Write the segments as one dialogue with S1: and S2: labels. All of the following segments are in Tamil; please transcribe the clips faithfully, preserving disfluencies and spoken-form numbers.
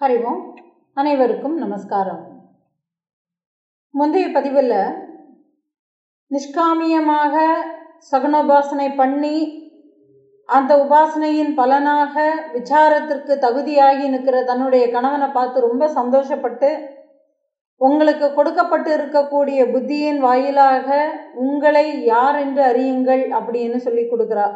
S1: ஹரி ஓம். அனைவருக்கும் நமஸ்காரம். முந்தைய பதிவில் நிஷ்காமியமாக சகுனோபாசனை பண்ணி அந்த உபாசனையின் பலனாக விசாரத்திற்கு தகுதியாகி நிற்கிற தன்னுடைய கணவனை பார்த்து ரொம்ப சந்தோஷப்பட்டு, உங்களுக்கு கொடுக்கப்பட்டு இருக்கக்கூடிய புத்தியின் வாயிலாக உங்களை யார் என்று அறியுங்கள் அப்படின்னு சொல்லி கொடுக்குறார்.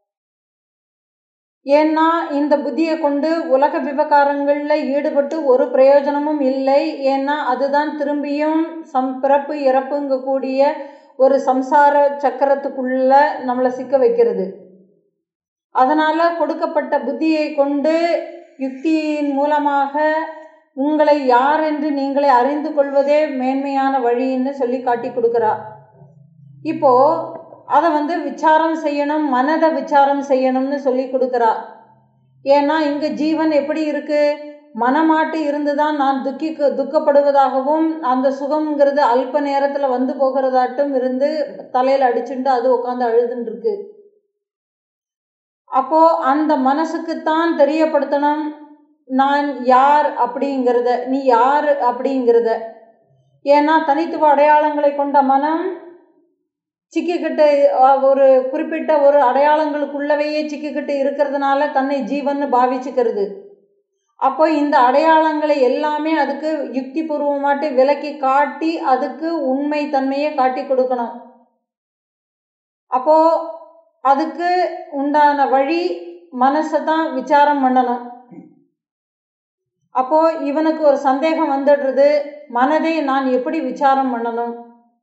S1: ஏன்னா இந்த புத்தியை கொண்டு உலக விவகாரங்களில் ஈடுபட்டு ஒரு பிரயோஜனமும் இல்லை. ஏன்னா அதுதான் திரும்பியும் சம் பிறப்பு இறப்புங்கக்கூடிய ஒரு சம்சார சக்கரத்துக்குள்ள நம்மளை சிக்க வைக்கிறது. அதனால் கொடுக்கப்பட்ட புத்தியை கொண்டு யுக்தியின் மூலமாக உங்களை யார் என்று நீங்களே அறிந்து கொள்வதே மேன்மையான வழின்னு சொல்லி காட்டி கொடுக்குறா. இப்போது அதை வந்து விசாரம் செய்யணும், மனதை விசாரம் செய்யணும்னு சொல்லி கொடுக்குறா. ஏன்னா இங்கே ஜீவன் எப்படி இருக்குது, மனமாட்டு இருந்து தான் நான் துக்கிக்கு துக்கப்படுவதாகவும் அந்த சுகம்ங்கிறது அல்ப நேரத்தில் வந்து போகிறதாட்டும் இருந்து தலையில் அடிச்சுட்டு அது உட்காந்து அழுதுன்னு இருக்கு. அப்போது அந்த மனசுக்குத்தான் தெரியப்படுத்தணும் நான் யார் அப்படிங்கிறத, நீ யார் அப்படிங்கிறத. ஏன்னா தனித்துவ அடையாளங்களை கொண்ட மனம் சிக்கிக்கிட்டு ஒரு குறிப்பிட்ட ஒரு அடையாளங்களுக்குள்ளவையே சிக்கிக்கிட்டு இருக்கிறதுனால தன்னை ஜீவன்னு பாவிச்சுக்கிறது. அப்போ இந்த அடையாளங்களை எல்லாமே அதுக்கு யுக்தி பூர்வமாட்டு விலக்கி காட்டி அதுக்கு உண்மை தன்மையை காட்டி கொடுக்கணும். அப்போ அதுக்கு உண்டான வழி மனசை தான் விசாரம் பண்ணணும். அப்போ இவனுக்கு ஒரு சந்தேகம் வந்துடுறது, மனதை நான் எப்படி விசாரம் பண்ணணும்.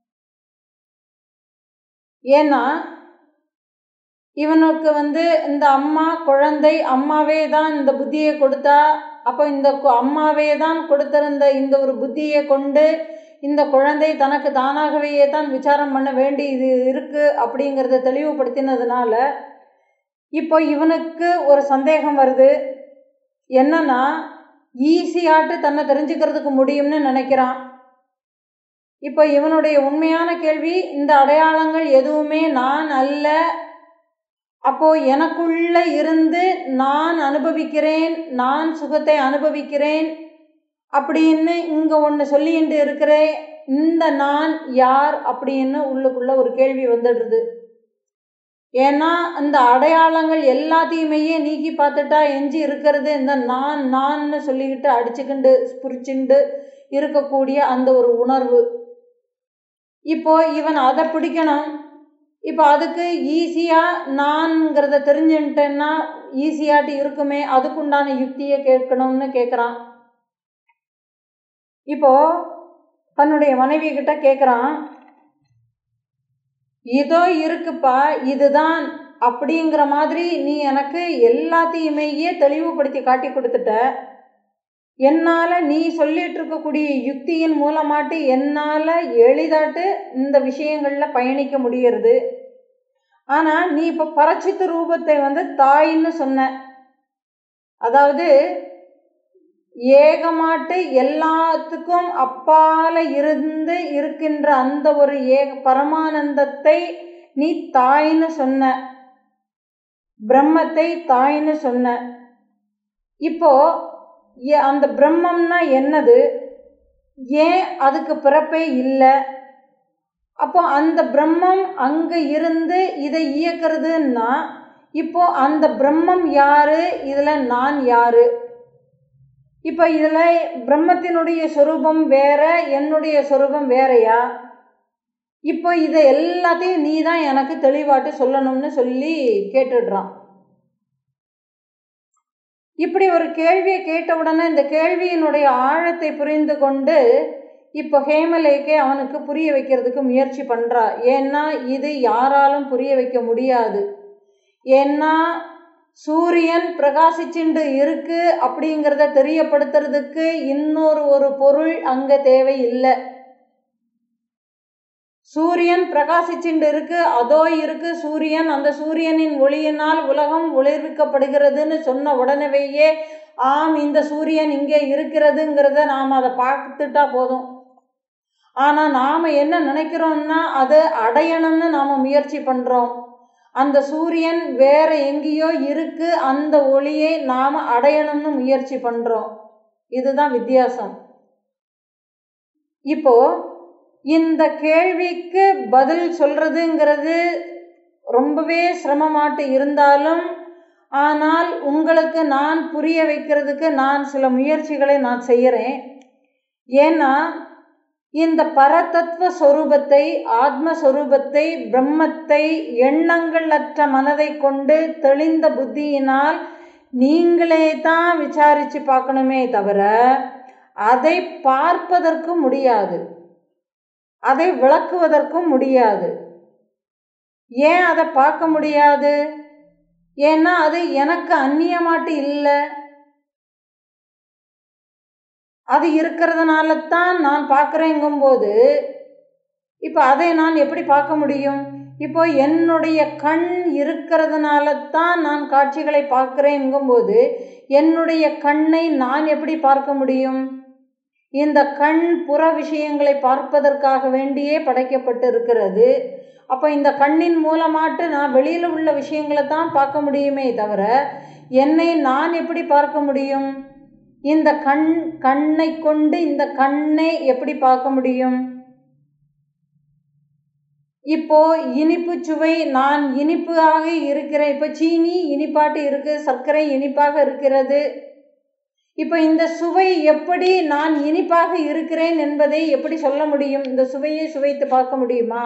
S1: ஏன்னா இவனுக்கு வந்து இந்த அம்மா குழந்தை அம்மாவே தான் இந்த புத்தியை கொடுத்தா. அப்போ இந்த அம்மாவே தான் கொடுத்திருந்த இந்த ஒரு புத்தியை கொண்டு இந்த குழந்தை தனக்கு தானாகவே தான் விசாரம் பண்ண வேண்டி இது இருக்கு அப்படிங்கிறத தெளிவுபடுத்தினதுனால இப்போ இவனுக்கு ஒரு சந்தேகம் வருது. என்னன்னா ஈஸியாட்டு தன்னை தெரிஞ்சுக்கிறதுக்கு முடியும்னு நினைக்கிறான். இப்போ இவனுடைய உண்மையான கேள்வி, இந்த அடையாளங்கள் எதுவுமே நான் அல்ல, அப்போ எனக்குள்ள இருந்து நான் அனுபவிக்கிறேன், நான் சுகத்தை அனுபவிக்கிறேன் அப்படின்னு இங்கே ஒன்று சொல்லிட்டு இருக்கிறேன். இந்த நான் யார் அப்படின்னு உள்ளுக்குள்ள ஒரு கேள்வி வந்துடுறது. ஏன்னா அந்த அடையாளங்கள் எல்லாத்தையுமே நீக்கி பார்த்துட்டா எஞ்சி இருக்கிறது இந்த நான் நான்னு சொல்லிக்கிட்டு அடிச்சுக்கிண்டு புரிச்சுண்டு இருக்கக்கூடிய அந்த ஒரு உணர்வு. இப்போ இவன் அதை பிடிக்கணும். இப்போ அதுக்கு ஈஸியாக நான்ங்கிறத தெரிஞ்சுட்டேன்னா ஈஸியாட்டு இருக்குமே, அதுக்குண்டான யுக்தியை கேட்கணும்னு கேட்குறான். இப்போ தன்னுடைய மனைவி கிட்ட கேட்குறான், இதோ இருக்குப்பா இதுதான் அப்படிங்கிற மாதிரி நீ எனக்கு எல்லாத்தையுமேயே தெளிவுபடுத்தி காட்டி கொடுத்துட்ட. என்னால் நீ சொல்லிட்டு இருக்கக்கூடிய யுக்தியின் மூலமாட்டு என்னால் எளிதாட்டு இந்த விஷயங்களில் பயணிக்க முடியறது. ஆனால் நீ இப்போ பரச்சித்து ரூபத்தை வந்து தாயின்னு சொன்ன, அதாவது ஏகமாட்டு எல்லாத்துக்கும் அப்பால இருந்து இருக்கின்ற அந்த ஒரு ஏக பரமானந்தத்தை நீ தாயின்னு சொன்ன, பிரம்மத்தை தாயின்னு சொன்ன. இப்போ அந்த பிரம்மம்னா என்னது, ஏன் அதுக்கு பிறப்பே இல்லை, அப்போ அந்த பிரம்மம் அங்கே இருந்து இதை இயக்கிறதுன்னா இப்போ அந்த பிரம்மம் யாரு, இதில் நான் யாரு. இப்போ இதில் பிரம்மத்தினுடைய சொரூபம் வேற, என்னுடைய சொரூபம் வேறையா. இப்போ இதை எல்லாத்தையும் நீ தான் எனக்கு தெளிவாட்டு சொல்லணும்னு சொல்லி கேட்டுடுறான். இப்படி ஒரு கேள்வியை கேட்ட உடனே இந்த கேள்வியினுடைய ஆழத்தை புரிந்து கொண்டு இப்போ ஹேமலேக்கே அவனுக்கு புரிய வைக்கிறதுக்கு முயற்சி பண்ணுறா. ஏன்னா இது யாராலும் புரிய வைக்க முடியாது. ஏன்னா சூரியன் பிரகாசிச்சுண்டு இருக்கு அப்படிங்கிறத தெரியப்படுத்துறதுக்கு இன்னொரு ஒரு பொருள் அங்கே தேவையில்லை. சூரியன் பிரகாசிச்சுண்டு இருக்கு, அதோ இருக்கு சூரியன், அந்த சூரியனின் ஒளியினால் உலகம் ஒளிர்விக்கப்படுகிறதுன்னு சொன்ன உடனேயே ஆம் இந்த சூரியன் இங்கே இருக்கிறதுங்கிறத நாம் அதை பார்த்துட்டா போதும். ஆனால் நாம் என்ன நினைக்கிறோம்னா அதை அடையணும்னு நாம் முயற்சி பண்ணுறோம். அந்த சூரியன் வேற எங்கேயோ இருக்கு, அந்த ஒளியை நாம் அடையணும்னு முயற்சி பண்ணுறோம். இதுதான் வித்தியாசம். இப்போ இந்த கேள்விக்கு பதில் சொல்றதுங்கிறது ரொம்பவே சிரமமாட்டு இருந்தாலும், ஆனால் உங்களுக்கு நான் புரிய வைக்கிறதுக்கு நான் சில முயற்சிகளை நான் செய்கிறேன். ஏன்னா இந்த பரதத்துவ சொரூபத்தை, ஆத்மஸ்வரூபத்தை, பிரம்மத்தை எண்ணங்கள் அற்ற மனதை கொண்டு தெளிந்த புத்தியினால் நீங்களே தான் விசாரித்து பார்க்கணுமே தவிர அதை பார்ப்பதற்கு முடியாது, அதை விளக்குவதற்கும் முடியாது. ஏன் அதை பார்க்க முடியாது? ஏன்னா அது எனக்கு அந்நியமாட்டு இல்லை. அது இருக்கிறதுனால தான் நான் பார்க்குறேங்கும்போது இப்போ அதை நான் எப்படி பார்க்க முடியும்? இப்போ என்னுடைய கண் இருக்கிறதுனால தான் நான் காட்சிகளை பார்க்குறேங்கும்போது என்னுடைய கண்ணை நான் எப்படி பார்க்க முடியும்? இந்த கண் புற விஷயங்களை பார்ப்பதற்காக வேண்டியே படைக்கப்பட்டு இருக்கிறது. அப்போ இந்த கண்ணின் மூலமாட்டு நான் வெளியில் உள்ள விஷயங்களை தான் பார்க்க முடியுமே தவிர என்னை நான் எப்படி பார்க்க முடியும்? இந்த கண் கண்ணை கொண்டு இந்த கண்ணை எப்படி பார்க்க முடியும்? இப்போ இனிப்பு சுவை, நான் இனிப்பாக இருக்கிறேன். இப்போ சீனி இனிப்பாட்டு இருக்கு, சர்க்கரை இனிப்பாக இருக்கிறது. இப்போ இந்த சுவை எப்படி நான் இனிப்பாக இருக்கிறேன் என்பதை எப்படி சொல்ல முடியும்? இந்த சுவையை சுவைத்து பார்க்க முடியுமா?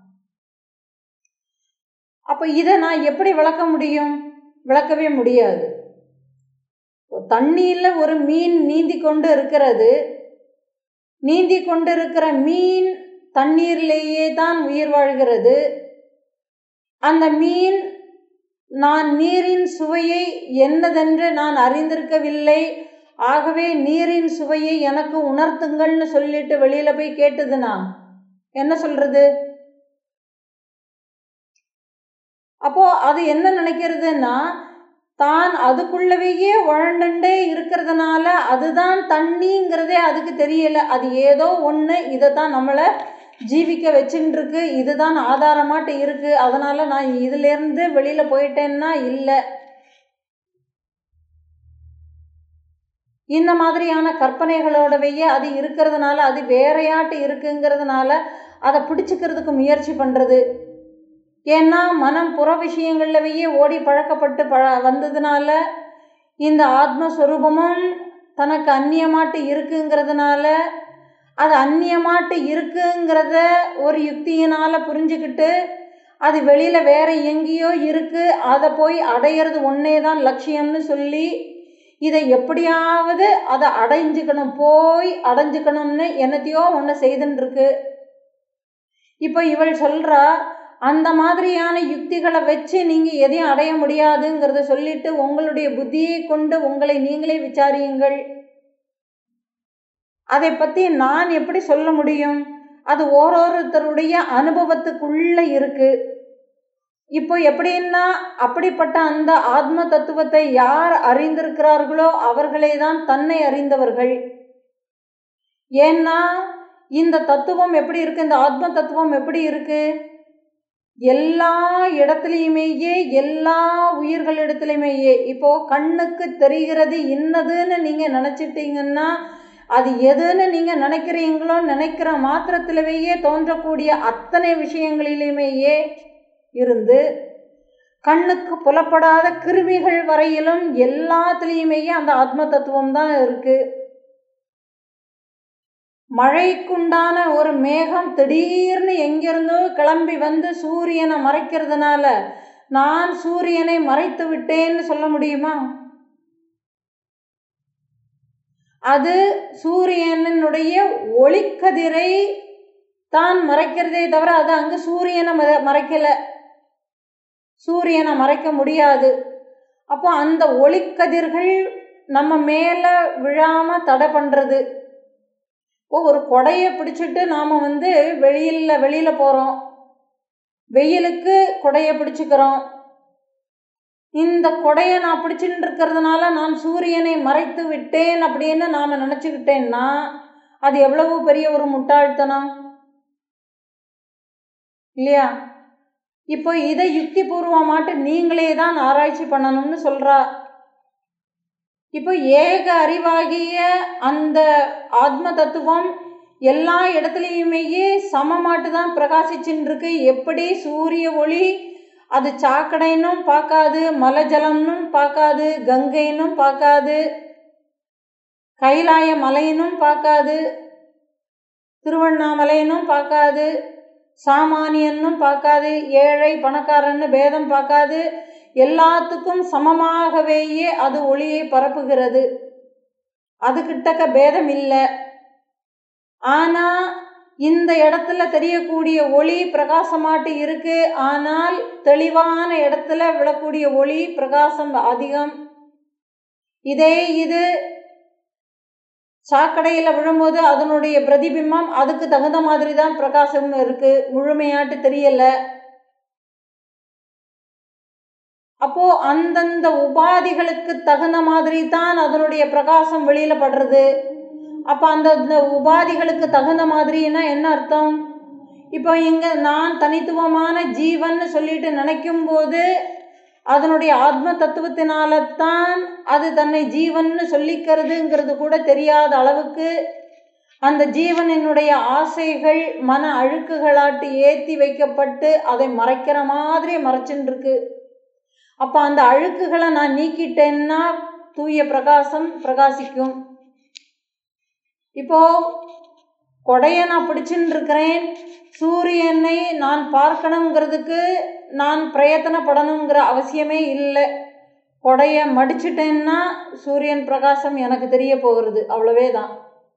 S1: அப்போ இதை நான் எப்படி விளக்க முடியும்? விளக்கவே முடியாது. தண்ணியில் ஒரு மீன் நீந்தி கொண்டு இருக்கிறது. நீந்தி கொண்டு இருக்கிற மீன் தண்ணீரிலேயே தான் உயிர் வாழ்கிறது. அந்த மீன் நான் நீரின் சுவையை என்னதென்று நான் அறிந்திருக்கவில்லை, ஆகவே நீரின் சுவையை எனக்கு உணர்த்துங்கள்னு சொல்லிட்டு வெளியில போய் கேட்டுதுன்னா என்ன சொல்றது? அப்போ அது என்ன நினைக்கிறதுன்னா, தான் அதுக்குள்ளவேயே உழண்டே இருக்கிறதுனால அதுதான் தண்ணிங்கிறதே அதுக்கு தெரியல. அது ஏதோ ஒன்று இதை தான் நம்மளை ஜீவிக்க வச்சுட்டு இருக்கு, இதுதான் ஆதாரமாட்டு இருக்கு, அதனால நான் இதுலேருந்து வெளியில போயிட்டேன்னா இல்லை. இந்த மாதிரியான கற்பனைகளோடவையே அது இருக்கிறதுனால, அது வேறையாட்டு இருக்குங்கிறதுனால அதை பிடிச்சிக்கிறதுக்கு முயற்சி பண்ணுறது. ஏன்னா மனம் புற விஷயங்கள்லவையே ஓடி பழக்கப்பட்டு பழ வந்ததுனால இந்த ஆத்மஸ்வரூபமும் தனக்கு அந்நியமாட்டு இருக்குங்கிறதுனால அது அந்நியமாட்டு இருக்குங்கிறத ஒரு யுக்தியினால் புரிஞ்சுக்கிட்டு அது வெளியில் வேற எங்கேயோ இருக்குது, அதை போய் அடையிறது ஒன்றே தான் லட்சியம்னு சொல்லி இதை எப்படியாவது அதை அடைஞ்சுக்கணும், போய் அடைஞ்சுக்கணும்னு என்னத்தையோ ஒன்று செய்துன்னு இருக்கு. இப்போ இவள் சொல்கிறா, அந்த மாதிரியான யுக்திகளை வச்சு நீங்கள் எதையும் அடைய முடியாதுங்கிறத சொல்லிட்டு உங்களுடைய புத்தியை கொண்டு உங்களை நீங்களே விசாரியுங்கள். அதை பற்றி நான் எப்படி சொல்ல முடியும்? அது ஓரோருத்தருடைய அனுபவத்துக்குள்ளே இருக்கு. இப்போ எப்படின்னா, அப்படிப்பட்ட அந்த ஆத்ம தத்துவத்தை யார் அறிந்திருக்கிறார்களோ அவர்களே தான் தன்னை அறிந்தவர்கள். ஏன்னா இந்த தத்துவம் எப்படி இருக்கு, இந்த ஆத்ம தத்துவம் எப்படி இருக்கு? எல்லா இடத்துலையுமேயே, எல்லா உயிர்களிடத்துலையுமேயே. இப்போ கண்ணுக்கு தெரிகிறது இன்னதுன்னு நீங்க நினைச்சிட்டீங்கன்னா அது எதுன்னு நீங்க நினைக்கிறீங்களோ நினைக்கிற மாத்திரத்திலேயே தோன்றக்கூடிய அத்தனை விஷயங்களிலுமேயே இருந்து கண்ணுக்கு புலப்படாத கிருமிகள் வரையிலும் எல்லாத்துலேயுமேயே அந்த ஆத்ம தத்துவம் தான் இருக்கு. மழைக்குண்டான ஒரு மேகம் திடீர்னு எங்கிருந்தோ கிளம்பி வந்து சூரியனை மறைக்கிறதுனால நான் சூரியனை மறைத்து விட்டேன்னு சொல்ல முடியுமா? அது சூரியனுடைய ஒளிக்கதிரை தான் மறைக்கிறதே தவிர அது அங்கு சூரியனை மறைக்கல, சூரியனை மறைக்க முடியாது. அப்போ அந்த ஒளிக்கதிர்கள் நம்ம மேல விழாம தடை பண்றது. இப்போ ஒரு கொடையை பிடிச்சிட்டு நாம் வந்து வெளியில் வெளியில் போகிறோம், வெயிலுக்கு கொடையை பிடிச்சிக்கிறோம். இந்த கொடையை நான் பிடிச்சிட்டு இருக்கிறதுனால நான் சூரியனை மறைத்து விட்டேன் அப்படின்னு நாம் நினச்சிக்கிட்டேன்னா அது எவ்வளவு பெரிய ஒரு முட்டாள்தனம் இல்லையா? இப்போ இதை யுக்தி பூர்வமாட்டு நீங்களே தான் ஆராய்ச்சி பண்ணணும்னு சொல்கிறா. இப்போ ஏக அறிவாகிய அந்த ஆத்ம தத்துவம் எல்லா இடத்துலையுமே சமமாட்டு தான் பிரகாசிச்சுன்னு இருக்கு. எப்படி சூரிய ஒளி அது சாக்கடைன்னும் பார்க்காது, மலஜலம்னும் பார்க்காது, கங்கைன்னும் பார்க்காது, கைலாய மலையினும் பார்க்காது, திருவண்ணாமலையினும் பார்க்காது, சாமானியன்னும் பார்க்காது, ஏழை பணக்காரன்னு பேதம் பார்க்காது, எல்லாத்துக்கும் சமமாகவேயே அது ஒளியை பரப்புகிறது. அதுகிட்டக்க பேதம் இல்லை. ஆனால் இந்த இடத்துல தெரியக்கூடிய ஒளி பிரகாசமாட்டு இருக்கு. ஆனால் தெளிவான இடத்துல விழக்கூடிய ஒளி பிரகாசம் அதிகம். இதே இது சாக்கடையில் விழும்போது அதனுடைய பிரதிபிம்பம் அதுக்கு தகுந்த மாதிரி தான் பிரகாசம் இருக்கு, முழுமையாட்டு தெரியல. அப்போ அந்தந்த உபாதிகளுக்கு தகுந்த மாதிரி தான் அதனுடைய பிரகாசம் வெளியில படுறது. அப்போ அந்த உபாதிகளுக்கு தகுந்த மாதிரின்னா என்ன அர்த்தம்? இப்போ இங்க நான் தனித்துவமான ஜீவன் சொல்லிட்டு நினைக்கும் போது அதனுடைய ஆத்ம தத்துவத்தினால தான் அது தன்னை ஜீவன்னு சொல்லிக்கிறதுங்கிறது கூட தெரியாத அளவுக்கு அந்த ஜீவனினுடைய ஆசைகள் மன அழுக்குகளாட்டு ஏற்றி வைக்கப்பட்டு அதை மறைக்கிற மாதிரி மறைச்சுன்னு இருக்கு. அப்போ அந்த அழுக்குகளை நான் நீக்கிட்டேன்னா தூய பிரகாசம் பிரகாசிக்கும். இப்போ கொடையை நான் பிடிச்சுன்னு இருக்கிறேன், சூரியனை நான் பார்க்கணுங்கிறதுக்கு நான் பிரயத்தனப்படணுங்கிற அவசியமே இல்லை. கொடையை மடிச்சிட்டேன்னா சூரியன் பிரகாசம் எனக்கு தெரிய போகிறது, அவ்வளவே தான்.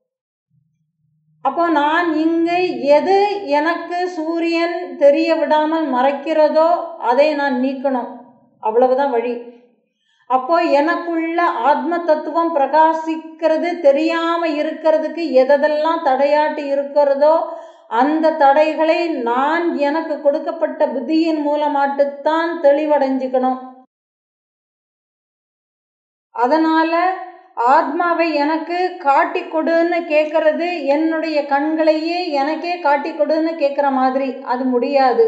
S1: அப்போ நான் இங்கே எது எனக்கு சூரியன் தெரிய விடாமல் மறைக்கிறதோ அதை நான் நீக்கணும், அவ்வளவுதான் வழி. அப்போ எனக்குள்ள ஆத்ம தத்துவம் பிரகாசிக்கிறது தெரியாம இருக்கிறதுக்கு எதெல்லாம் தடையாட்டு இருக்கிறதோ அந்த தடைகளை நான் எனக்கு கொடுக்கப்பட்ட புத்தியின் மூலமாட்டுத்தான் தெளிவடைஞ்சுக்கணும். அதனால ஆத்மாவை எனக்கு காட்டி கொடுன்னு கேட்கறது என்னுடைய கண்களையே எனக்கே காட்டி கொடுன்னு கேட்குற மாதிரி அது முடியாது.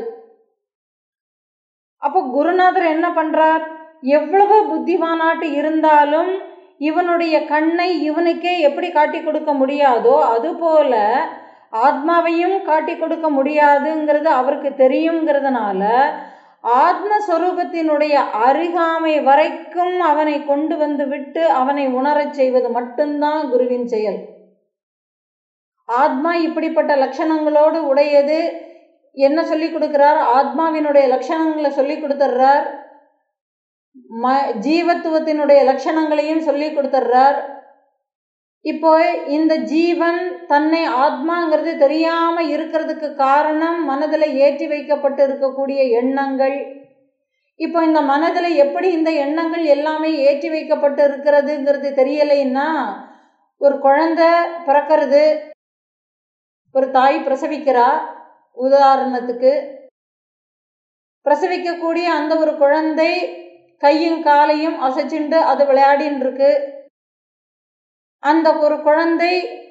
S1: அப்போ குருநாதர் என்ன பண்றார்? எவ்வளவு புத்திவானாட்டு இருந்தாலும் இவனுடைய கண்ணை இவனுக்கே எப்படி காட்டி கொடுக்க முடியாதோ அதுபோல ஆத்மாவையும் காட்டி கொடுக்க முடியாதுங்கிறது அவருக்கு தெரியுங்கிறதுனால ஆத்மஸ்வரூபத்தினுடைய அருகாமை வரைக்கும் அவனை கொண்டு வந்து விட்டு அவனை உணரச் செய்வது மட்டும்தான் குருவின் செயல். ஆத்மா இப்படிப்பட்ட லட்சணங்களோடு உடையது. என்ன சொல்லி கொடுக்கிறார்? ஆத்மாவினுடைய லட்சணங்களை சொல்லி கொடுத்துட்றார், ம ஜீவத்துவத்தினுடைய லட்சணங்களையும் சொல்லி கொடுத்துட்றார். இப்போ இந்த ஜீவன் தன்னை ஆத்மாங்கிறது தெரியாம இருக்கிறதுக்கு காரணம் மனதில் ஏற்றி வைக்கப்பட்டு இருக்கக்கூடிய எண்ணங்கள். இப்போ இந்த மனதில் எப்படி இந்த எண்ணங்கள் எல்லாமே ஏற்றி வைக்கப்பட்டு இருக்கிறதுங்கிறது தெரியலைன்னா, ஒரு குழந்தை பிறக்கிறது, ஒரு தாய் பிரசவிக்கிறா, உதாரணத்துக்கு பிரசவிக்கக்கூடிய அந்த ஒரு குழந்தை கையும் காலையும் அசைச்சுண்டு அது விளையாடின்னு இருக்கு. அந்த ஒரு குழந்தை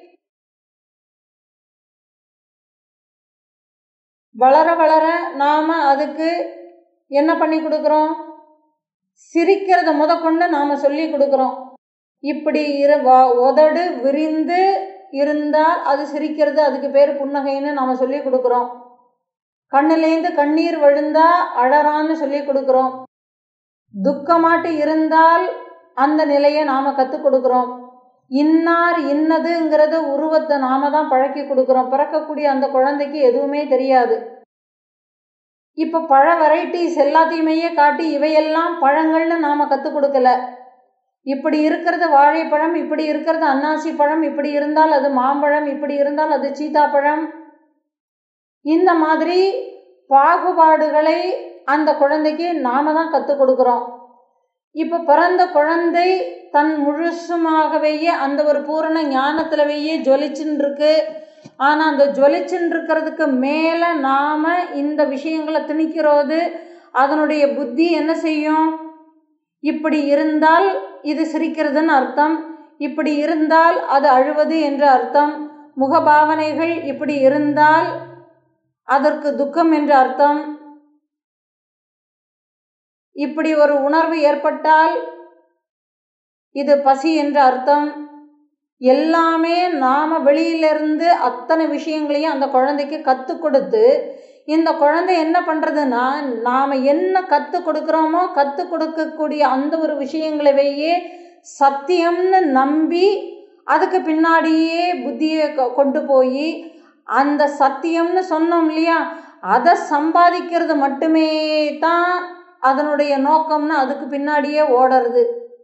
S1: வளர வளர நாம அதுக்கு என்ன பண்ணி கொடுக்குறோம்? சிரிக்கிறத முத கொண்டு நாம சொல்லி கொடுக்குறோம். இப்படி இரு உதடு விரிந்து இருந்தால் அது சிரிக்கிறது, அதுக்கு பேர் புன்னகைன்னு நாம சொல்லி கொடுக்குறோம். கண்ணுலேருந்து கண்ணீர் விழுந்தா அழறான்னு சொல்லி கொடுக்குறோம். துக்கமாட்டு இருந்தால் அந்த நிலையை நாம கற்றுக் கொடுக்குறோம். இன்னார் இன்னதுங்கிறத உருவத்தை நாம தான் பழக்கி கொடுக்குறோம். பிறக்கக்கூடிய அந்த குழந்தைக்கு எதுவுமே தெரியாது. இப்போ பழ வெரைட்டிஸ் எல்லாத்தையுமே காட்டி இவையெல்லாம் பழங்கள்னு நாம கற்றுக் கொடுக்கல. இப்படி இருக்கிறது வாழைப்பழம், இப்படி இருக்கிறது அன்னாசி பழம், இப்படி இருந்தால் அது மாம்பழம், இப்படி இருந்தால் அது சீதாப்பழம். இந்த மாதிரி பாகுபாடுகளை அந்த குழந்தைக்கு நாம தான் கற்றுக் கொடுக்குறோம். இப்போ பிறந்த குழந்தை தன் முழுசுமாகவேயே அந்த ஒரு பூரண ஞானத்திலவேயே ஜொலிச்சுன்னு இருக்கு. ஆனால் அந்த ஜொலிச்சுன்னு இருக்கிறதுக்கு மேலே நாம் இந்த விஷயங்களை திணிக்கிறது அதனுடைய புத்தி என்ன செய்யும்? இப்படி இருந்தால் இது சிரிக்கிறதுன்னு அர்த்தம், இப்படி இருந்தால் அது அழுவது என்று அர்த்தம், முகபாவனைகள் இப்படி இருந்தால் அதற்கு துக்கம் என்று அர்த்தம், இப்படி ஒரு உணர்வு ஏற்பட்டால் இது பசி என்ற அர்த்தம். எல்லாமே நாம் வெளியிலிருந்து அத்தனை விஷயங்களையும் அந்த குழந்தைக்கு கற்றுக் கொடுத்து இந்த குழந்தை என்ன பண்ணுறதுன்னா நாம் என்ன கற்றுக் கொடுக்குறோமோ கற்றுக் கொடுக்கக்கூடிய அந்த ஒரு விஷயங்களவையே சத்தியம்னு நம்பி அதுக்கு பின்னாடியே புத்தியை கொண்டு போய் அந்த சத்தியம்னு சொன்னோம் இல்லையா, அதை சம்பாதிக்கிறது மட்டுமே தான் அதனுடைய நோக்கம்னு அதுக்கு பின்னாடியே ஓடுறது.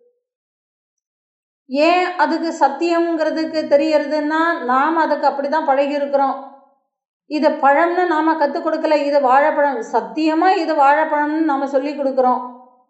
S1: ஏன் அதுக்கு சத்தியம்ங்கிறதுக்கு தெரியறதுன்னா நாம் அதுக்கு அப்படி தான் பழகியிருக்கிறோம். இது பழம்னு நாம் கற்றுக் கொடுக்கல, இது வாழைப்பழம், சத்தியமாக இது வாழைப்பழம்னு நாம் சொல்லி கொடுக்குறோம்.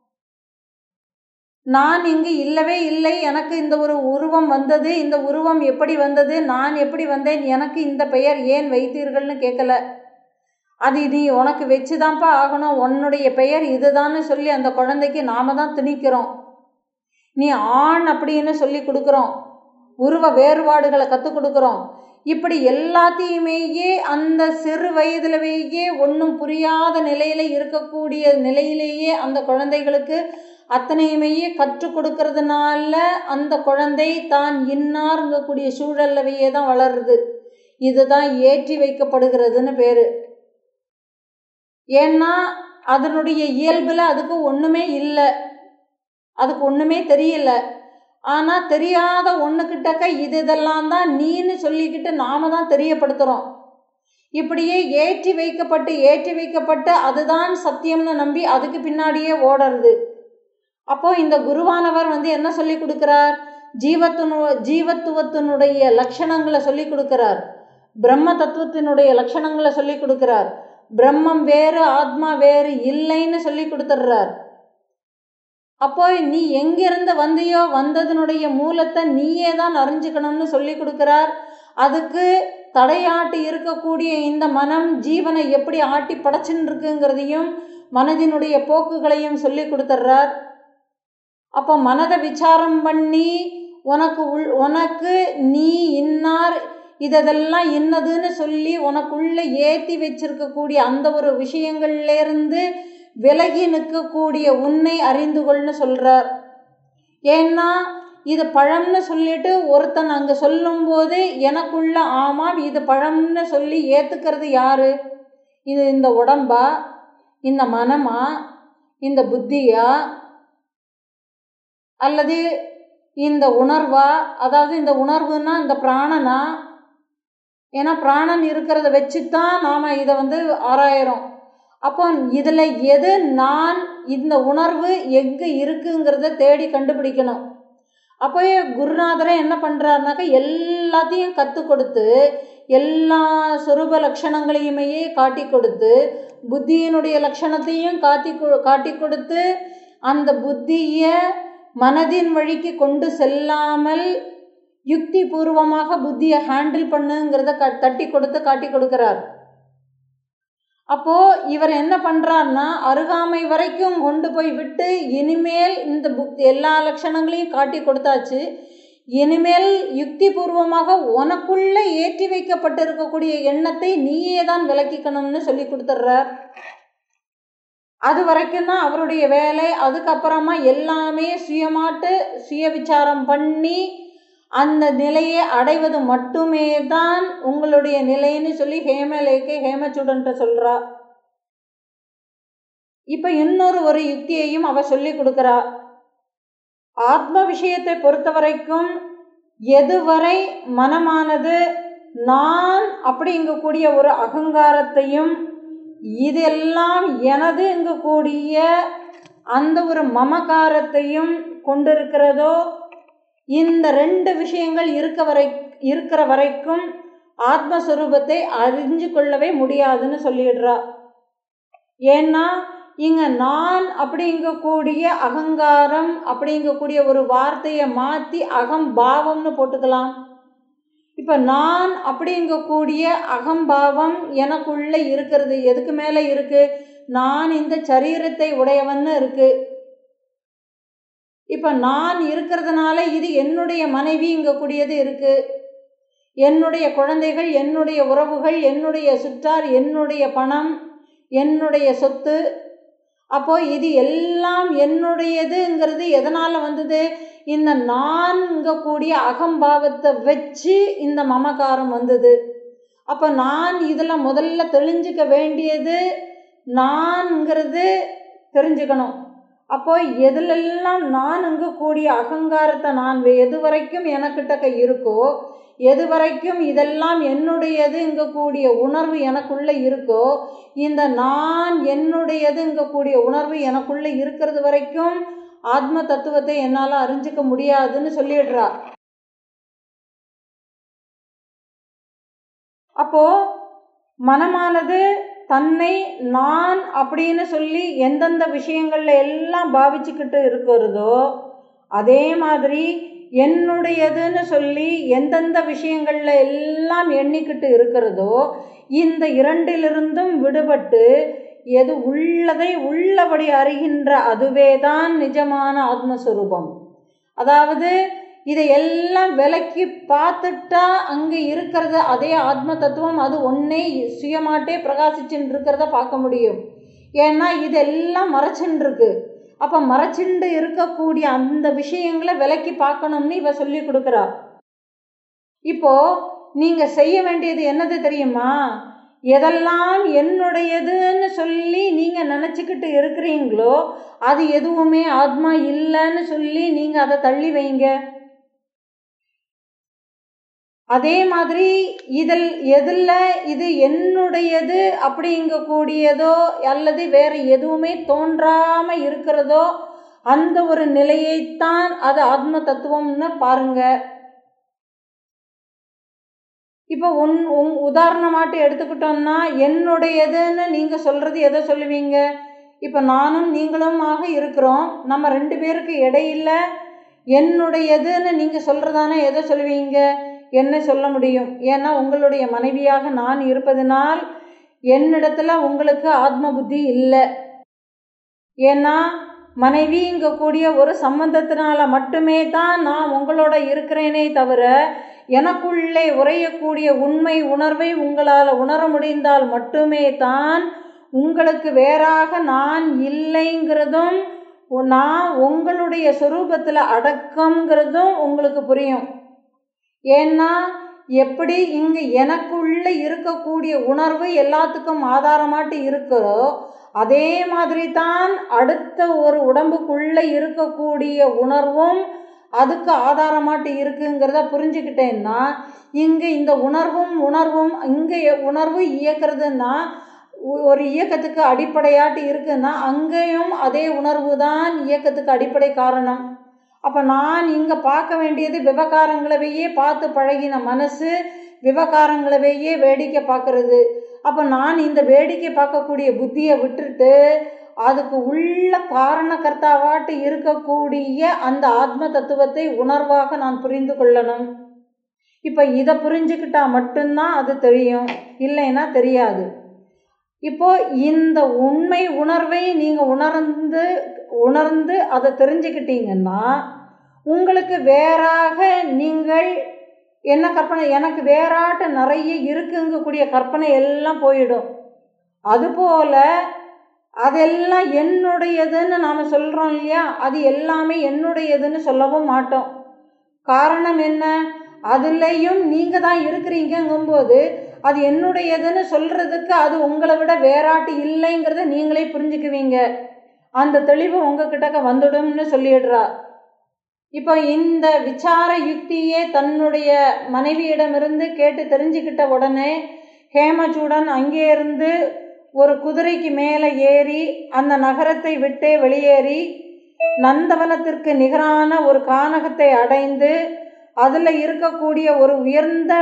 S1: நான் இங்கு இல்லவே இல்லை, எனக்கு இந்த ஒரு உருவம் வந்தது, இந்த உருவம் எப்படி வந்தது, நான் எப்படி வந்தேன், எனக்கு இந்த பெயர் ஏன் வைத்தீர்கள்னு கேட்கல. அது நீ உனக்கு வச்சுதான்ப்பா ஆகணும், உன்னுடைய பெயர் இதுதான்னு சொல்லி அந்த குழந்தைக்கு நாம தான் திணிக்கிறோம். நீ ஆண் அப்படின்னு சொல்லி கொடுக்குறோம், உருவ வேறுபாடுகளை கற்றுக் கொடுக்குறோம். இப்படி எல்லாத்தையுமேயே அந்த சிறு வயதிலேயே ஒன்றும் புரியாத நிலையில் இருக்கக்கூடிய நிலையிலேயே அந்த குழந்தைகளுக்கு அத்தனையுமையே கற்றுக் கொடுக்கறதுனால அந்த குழந்தை தான் இன்னாருங்கக்கூடிய சூழல்லவையே தான் வளருது. இதுதான் ஏற்றி வைக்கப்படுகிறதுன்னு பேர். ஏன்னா அதனுடைய இயல்பில் அதுக்கு ஒன்றுமே இல்லை, அதுக்கு ஒன்றுமே தெரியல. ஆனால் தெரியாத ஒன்றுக்கிட்டக்க இது இதெல்லாம் தான் நீன்னு சொல்லிக்கிட்டு நாம தான் தெரியப்படுத்துகிறோம். இப்படியே ஏற்றி வைக்கப்பட்டு ஏற்றி வைக்கப்பட்டு அதுதான் சத்தியம்னு நம்பி அதுக்கு பின்னாடியே ஓடுறது. அப்போ இந்த குருவானவர் வந்து என்ன சொல்லி கொடுக்குறார், ஜீவத்துனு ஜீவத்துவத்தினுடைய லட்சணங்களை சொல்லி கொடுக்குறார், பிரம்ம தத்துவத்தினுடைய லட்சணங்களை சொல்லி கொடுக்குறார், பிரம்மம் வேறு ஆத்மா வேறு இல்லைன்னு சொல்லி கொடுத்துட்றார். அப்போ நீ எங்கிருந்து வந்தியோ வந்ததனுடைய மூலத்தை நீயே தான் அறிஞ்சுக்கணும்னு சொல்லி கொடுக்குறார். அதுக்கு தடையாட்டி இருக்கக்கூடிய இந்த மனம் ஜீவனை எப்படி ஆட்டி படைச்சுன்னு இருக்குங்கிறதையும் மனதினுடைய போக்குகளையும் சொல்லி கொடுத்துட்றார். அப்போ மனதை விசாரம் பண்ணி உனக்கு உள் உனக்கு நீ இன்னார் இதெல்லாம் இன்னதுன்னு சொல்லி உனக்குள்ளே ஏற்றி வச்சிருக்கக்கூடிய அந்த ஒரு விஷயங்கள்லேருந்து விலகி நிற்கக்கூடிய உன்னை அறிந்து கொள்னு சொல்கிறார். ஏன்னா இது பழம்னு சொல்லிட்டு ஒருத்தன் அங்கே சொல்லும்போது எனக்குள்ள ஆமாம் இது பழம்னு சொல்லி ஏற்றுக்கிறது யாரு? இது இந்த உடம்பா, இந்த மனமா, இந்த புத்தியா, அல்லது இந்த உணர்வா? அதாவது இந்த உணர்வுன்னா இந்த பிராணனா? ஏன்னா பிராணன் இருக்கிறத வச்சு தான் நாம் இதை வந்து ஆராயிறோம். அப்போ இதில் எது நான், இந்த உணர்வு எங்கே இருக்குங்கிறத தேடி கண்டுபிடிக்கணும். அப்போ குருநாதரை என்ன பண்ணுறாருனாக்கா எல்லாத்தையும் கற்றுக் கொடுத்து எல்லா சொரூப லட்சணங்களையுமே காட்டி கொடுத்து புத்தியினுடைய லட்சணத்தையும் காட்டி காட்டி கொடுத்து அந்த புத்தியை மனதின் வழிக்கு கொண்டு செல்லாமல் யுக்தி பூர்வமாக புத்தியை ஹேண்டில் பண்ணுங்கிறத க தட்டி கொடுத்து காட்டி கொடுக்கிறார். அப்போ இவர் என்ன பண்றாருன்னா அருகாமை வரைக்கும் கொண்டு போய் விட்டு இனிமேல் இந்த புக் எல்லா லட்சணங்களையும் காட்டி கொடுத்தாச்சு, இனிமேல் யுக்தி பூர்வமாக உனக்குள்ள ஏற்றி வைக்கப்பட்டு இருக்கக்கூடிய எண்ணத்தை நீயே தான் விளக்கிக்கணும்னு சொல்லி கொடுத்துட்றார். அது வரைக்கும் தான் அவருடைய வேலை. அதுக்கப்புறமா எல்லாமே சுயமாட்டு சுய விசாரம் பண்ணி அந்த நிலையை அடைவது மட்டுமே தான் உங்களுடைய நிலைன்னு சொல்லி ஹேமலேக்கே ஹேமச்சூடன்ட்ட சொல்றா. இப்ப இன்னொரு ஒரு யுக்தியையும் அவ சொல்லி கொடுக்குறா. ஆத்ம விஷயத்தை பொறுத்த வரைக்கும் எதுவரை மனமானது நான் அப்படிங்கக்கூடிய ஒரு அகங்காரத்தையும் இதெல்லாம் எனதுங்கக்கூடிய அந்த ஒரு மமகாரத்தையும் கொண்டிருக்கிறதோ, இந்த ரெண்டு விஷயங்கள் இருக்க வரை இருக்கிற வரைக்கும் ஆத்மஸ்வரூபத்தை அறிஞ்சு கொள்ளவே முடியாதுன்னு சொல்லிடுறா. ஏன்னா இங்கே நான் அப்படிங்கக்கூடிய அகங்காரம் அப்படிங்கக்கூடிய ஒரு வார்த்தையை மாற்றி அகம்பாவம்னு போட்டுக்கலாம். இப்போ நான் அப்படிங்கக்கூடிய அகம்பாவம் எனக்குள்ளே இருக்கிறது எதுக்கு மேலே இருக்குது? நான் இந்த சரீரத்தை உடையவன்னு இருக்குது. இப்போ நான் இருக்கிறதுனால இது என்னுடைய மனைவிங்கக்கூடியது இருக்குது, என்னுடைய குழந்தைகள், என்னுடைய உறவுகள், என்னுடைய சுற்றார், என்னுடைய பணம், என்னுடைய சொத்து. அப்போது இது எல்லாம் என்னுடையதுங்கிறது எதனால் வந்தது? இந்த நான்ங்க கூடிய அகம்பாவத்தை வச்சு இந்த மமகாரம் வந்தது. அப்போ நான் இதில் முதல்ல தெளிஞ்சிக்க வேண்டியது நான்ங்கிறது தெரிஞ்சுக்கணும். அப்போ எதுலெல்லாம் நான்ங்க கூடிய அகங்காரத்தை நான் எது வரைக்கும் எனக்கிட்டக்க இருக்கோ, எது வரைக்கும் இதெல்லாம் என்னுடையதுங்க கூடிய உணர்வு எனக்குள்ளே இருக்கோ, இந்த நான் என்னுடையதுங்க கூடிய உணர்வு எனக்குள்ளே இருக்கிறது வரைக்கும் ஆத்ம தத்துவத்தை என்னால் அறிஞ்சிக்க முடியாதுன்னு சொல்லிடுறா. அப்போ மனமானது தன்னை நான் அப்படின்னு சொல்லி எந்தெந்த விஷயங்கள்ல எல்லாம் பாவிச்சுக்கிட்டு இருக்கிறதோ, அதே மாதிரி என்னுடையதுன்னு சொல்லி எந்தெந்த விஷயங்கள்ல எல்லாம் எண்ணிக்கிட்டு இருக்கிறதோ, இந்த இரண்டிலிருந்தும் விடுபட்டு எது உள்ளதை உள்ளபடி அறிகின்ற அதுவே தான் நிஜமான ஆத்மஸ்வரூபம். அதாவது இதை எல்லாம் விலக்கி பார்த்துட்டா அங்கே இருக்கிறது அதே ஆத்ம தத்துவம், அது ஒன்னே சுயமாட்டே பிரகாசிச்சுட்டு இருக்கிறத பார்க்க முடியும். ஏன்னா இதெல்லாம் மறைச்சுன்னு இருக்கு. அப்போ மறைச்சுண்டு இருக்கக்கூடிய அந்த விஷயங்களை விலக்கி பார்க்கணும்னு இவ சொல்லி கொடுக்குறா. இப்போ நீங்க செய்ய வேண்டியது என்னது தெரியுமா? எதெல்லாம் என்னுடையதுன்னு சொல்லி நீங்க நினச்சிக்கிட்டு இருக்கிறீங்களோ அது எதுவுமே ஆத்மா இல்லைன்னு சொல்லி நீங்க அதை தள்ளி வைங்க. அதே மாதிரி இதில் எதில் இது என்னுடையது அப்படிங்கக்கூடியதோ அல்லது வேறு எதுவுமே தோன்றாமல் இருக்கிறதோ அந்த ஒரு நிலையைத்தான் அது ஆத்ம தத்துவம்னு பாருங்க. இப்போ ஒன் உதாரணமாட்டு எடுத்துக்கிட்டோம்னா, என்னுடையதுன்னு நீங்கள் சொல்கிறது எதை சொல்லுவீங்க? இப்போ நானும் நீங்களுமாக இருக்கிறோம், நம்ம ரெண்டு பேருக்கு இடையில என்னுடையதுன்னு நீங்கள் சொல்கிறதானே எதை சொல்லுவீங்க? என்ன சொல்ல முடியும்? ஏன்னா உங்களுடைய மனைவியாக நான் இருப்பதனால் என்னிடத்துல உங்களுக்கு ஆத்ம புத்தி இல்லை. ஏன்னா மனைவிங்க கூடிய ஒரு சம்பந்தத்தினால மட்டுமே தான் நான் உங்களோட இருக்கிறேனே தவிர, எனக்குள்ளே உறையக்கூடிய உண்மை உணர்வை உங்களால் உணர முடிந்தால் மட்டுமே தான் உங்களுக்கு வேறாக நான் இல்லைங்கிறதும் நான் உங்களுடைய சொரூபத்தில் அடக்கங்கிறதும் உங்களுக்கு புரியும். ஏன்னா எப்படி இங்கே எனக்குள்ளே இருக்கக்கூடிய உணர்வு எல்லாத்துக்கும் ஆதாரமாட்டு இருக்கிறோ, அதே மாதிரி தான் அடுத்த ஒரு உடம்புக்குள்ளே இருக்கக்கூடிய உணர்வும் அதுக்கு ஆதாரமாட்டு இருக்குங்கிறத புரிஞ்சுக்கிட்டேன்னா, இங்கே இந்த உணர்வும் உணர்வும் இங்கே உணர்வு இயக்கிறதுன்னா ஒரு இயக்கத்துக்கு அடிப்படையாட்டு இருக்குன்னா அங்கேயும் அதே உணர்வு தான் இயக்கத்துக்கு அடிப்படை காரணம். அப்போ நான் இங்கே பார்க்க வேண்டியது விவகாரங்களவையே பார்த்து பழகின மனசு விவகாரங்களவையே வேடிக்கை பார்க்கறது. அப்போ நான் இந்த வேடிக்கை பார்க்கக்கூடிய புத்தியை விட்டுட்டு அதுக்கு உள்ள காரணக்கர்த்தாவாட்டு இருக்கக்கூடிய அந்த ஆத்ம தத்துவத்தை உணர்வாக நான் புரிந்து கொள்ளணும். இப்போ இதை புரிஞ்சுக்கிட்டா மட்டும்தான் அது தெரியும், இல்லைன்னா தெரியாது. இப்போ இந்த உண்மை உணர்வை நீங்கள் உணர்ந்து உணர்ந்து அதை தெரிஞ்சுக்கிட்டீங்கன்னா உங்களுக்கு வேறாக நீங்கள் என்ன கற்பனை, எனக்கு வேறாட்ட நிறைய இருக்குங்கக்கூடிய கற்பனை எல்லாம் போயிடும். அதுபோல் அதெல்லாம் என்னுடையதுன்னு நாம் சொல்கிறோம் இல்லையா, அது எல்லாமே என்னுடையதுன்னு சொல்லவும் மாட்டோம். காரணம் என்ன? அதுலேயும் நீங்கள் தான் இருக்கிறீங்கும்போது அது என்னுடையதுன்னு சொல்கிறதுக்கு அது உங்களை விட வேறாட்டு இல்லைங்கிறத நீங்களே புரிஞ்சுக்குவீங்க. அந்த தெளிவு உங்ககிட்டக்க வந்துடும்னு சொல்லிடுறா. இப்போ இந்த விசார யுக்தியே தன்னுடைய மனைவியிடமிருந்து கேட்டு தெரிஞ்சுக்கிட்ட உடனே ஹேமச்சூடன் அங்கே இருந்து ஒரு குதிரைக்கு மேலே ஏறி அந்த நகரத்தை விட்டே வெளியேறி நந்தவனத்திற்கு நிகரான ஒரு கானகத்தை அடைந்து அதில் இருக்கக்கூடிய ஒரு உயர்ந்த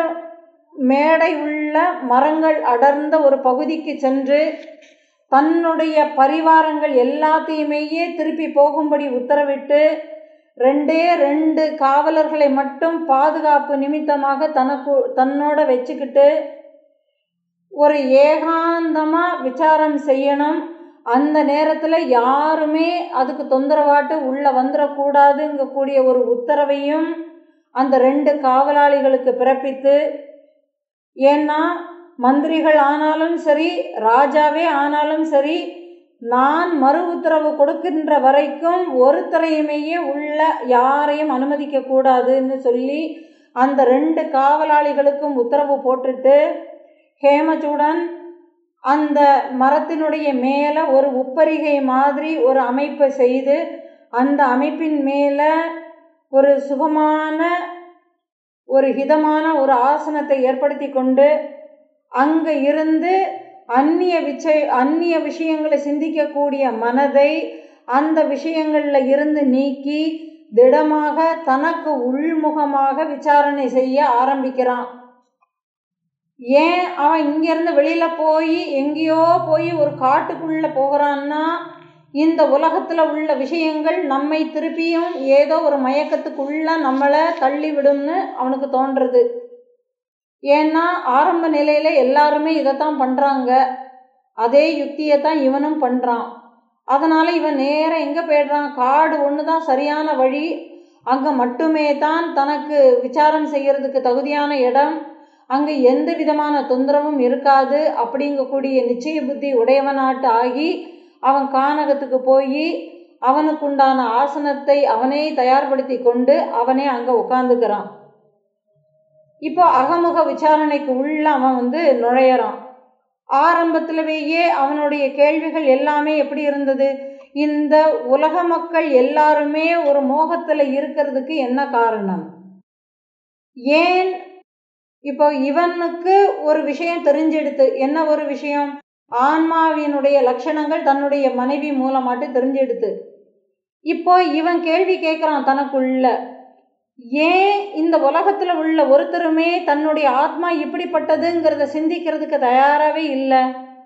S1: மேடை உள்ள மரங்கள் அடர்ந்த ஒரு பகுதிக்கு சென்று தன்னுடைய பரிவாரங்கள் எல்லாத்தையுமேயே திருப்பி போகும்படி உத்தரவிட்டு ரெண்டே ரெண்டு காவலர்களை மட்டும் பாதுகாப்பு நிமித்தமாக தனக்கு தன்னோட வச்சுக்கிட்டு ஒரு ஏகாந்தமாக விசாரம் செய்யணும். அந்த நேரத்தில் யாருமே அதுக்கு தொந்தரவாட்டு உள்ளே வந்துடக்கூடாதுங்கக்கூடிய ஒரு உத்தரவையும் அந்த ரெண்டு காவலாளிகளுக்கு பிறப்பித்து, ஏன்னா மந்திரிகள் ஆனாலும் சரி ராஜாவே ஆனாலும் சரி நான் மறு உத்தரவு கொடுக்கின்ற வரைக்கும் ஒருத்தரையுமையே உள்ள யாரையும் அனுமதிக்க கூடாதுன்னு சொல்லி அந்த ரெண்டு காவலாளிகளுக்கும் உத்தரவு போட்டுட்டு ஹேமச்சூடன் அந்த மரத்தினுடைய மேலே ஒரு உப்பரிகை மாதிரி ஒரு அமைப்பை செய்து அந்த அமைப்பின் மேலே ஒரு சுகமான ஒரு ஹிதமான ஒரு ஆசனத்தை ஏற்படுத்தி கொண்டு அங்கே இருந்து அந்நிய விச்சை அந்நிய விஷயங்களை சிந்திக்கக்கூடிய மனதை அந்த விஷயங்களில் இருந்து நீக்கி திடமாக தனக்கு உள்முகமாக விசாரணை செய்ய ஆரம்பிக்கிறான். ஏன் அவன் இங்கேருந்து வெளியில் போய் எங்கேயோ போய் ஒரு காட்டுக்குள்ளே போகிறான்னா இந்த உலகத்தில் உள்ள விஷயங்கள் நம்மை திருப்பியும் ஏதோ ஒரு மயக்கத்துக்குள்ளே நம்மளை தள்ளி விடும்னு அவனுக்கு தோன்றுறது. ஏன்னா ஆரம்ப நிலையில் எல்லாருமே இதைத்தான் பண்ணுறாங்க, அதே யுக்தியை தான் இவனும் பண்ணுறான். அதனால் இவன் நேராக எங்கே போய்டுறான், காடு ஒன்று தான் சரியான வழி, அங்கே மட்டுமே தான் தனக்கு விசாரம் செய்கிறதுக்கு தகுதியான இடம், அங்கே எந்த விதமான தொந்தரவும் இருக்காது அப்படிங்கக்கூடிய நிச்சய புத்தி உடையவனாட்டு ஆகி அவன் கானகத்துக்கு போய் அவனுக்குண்டான ஆசனத்தை அவனே தயார்படுத்தி கொண்டு அவனே அங்கே உட்காந்துக்கிறான். இப்போ அகமுக விசாரணைக்கு உள்ள அவன் வந்து நுழையிறான். ஆரம்பத்திலேயே அவனுடைய கேள்விகள் எல்லாமே எப்படி இருந்தது, இந்த உலக மக்கள் எல்லாருமே ஒரு மோகத்தில் இருக்கிறதுக்கு என்ன காரணம், ஏன் இப்போ இவனுக்கு ஒரு விஷயம் தெரிஞ்செடுத்து, என்ன ஒரு விஷயம், ஆன்மாவினுடைய லட்சணங்கள் தன்னுடைய மனைவி மூலமாட்டு தெரிஞ்செடுத்து. இப்போ இவன் கேள்வி கேட்குறான் தனக்குள்ள, ஏன் இந்த உலகத்தில் உள்ள ஒருத்தருமே தன்னுடைய ஆத்மா இப்படிப்பட்டதுங்கிறத சிந்திக்கிறதுக்கு தயாராகவே இல்லை.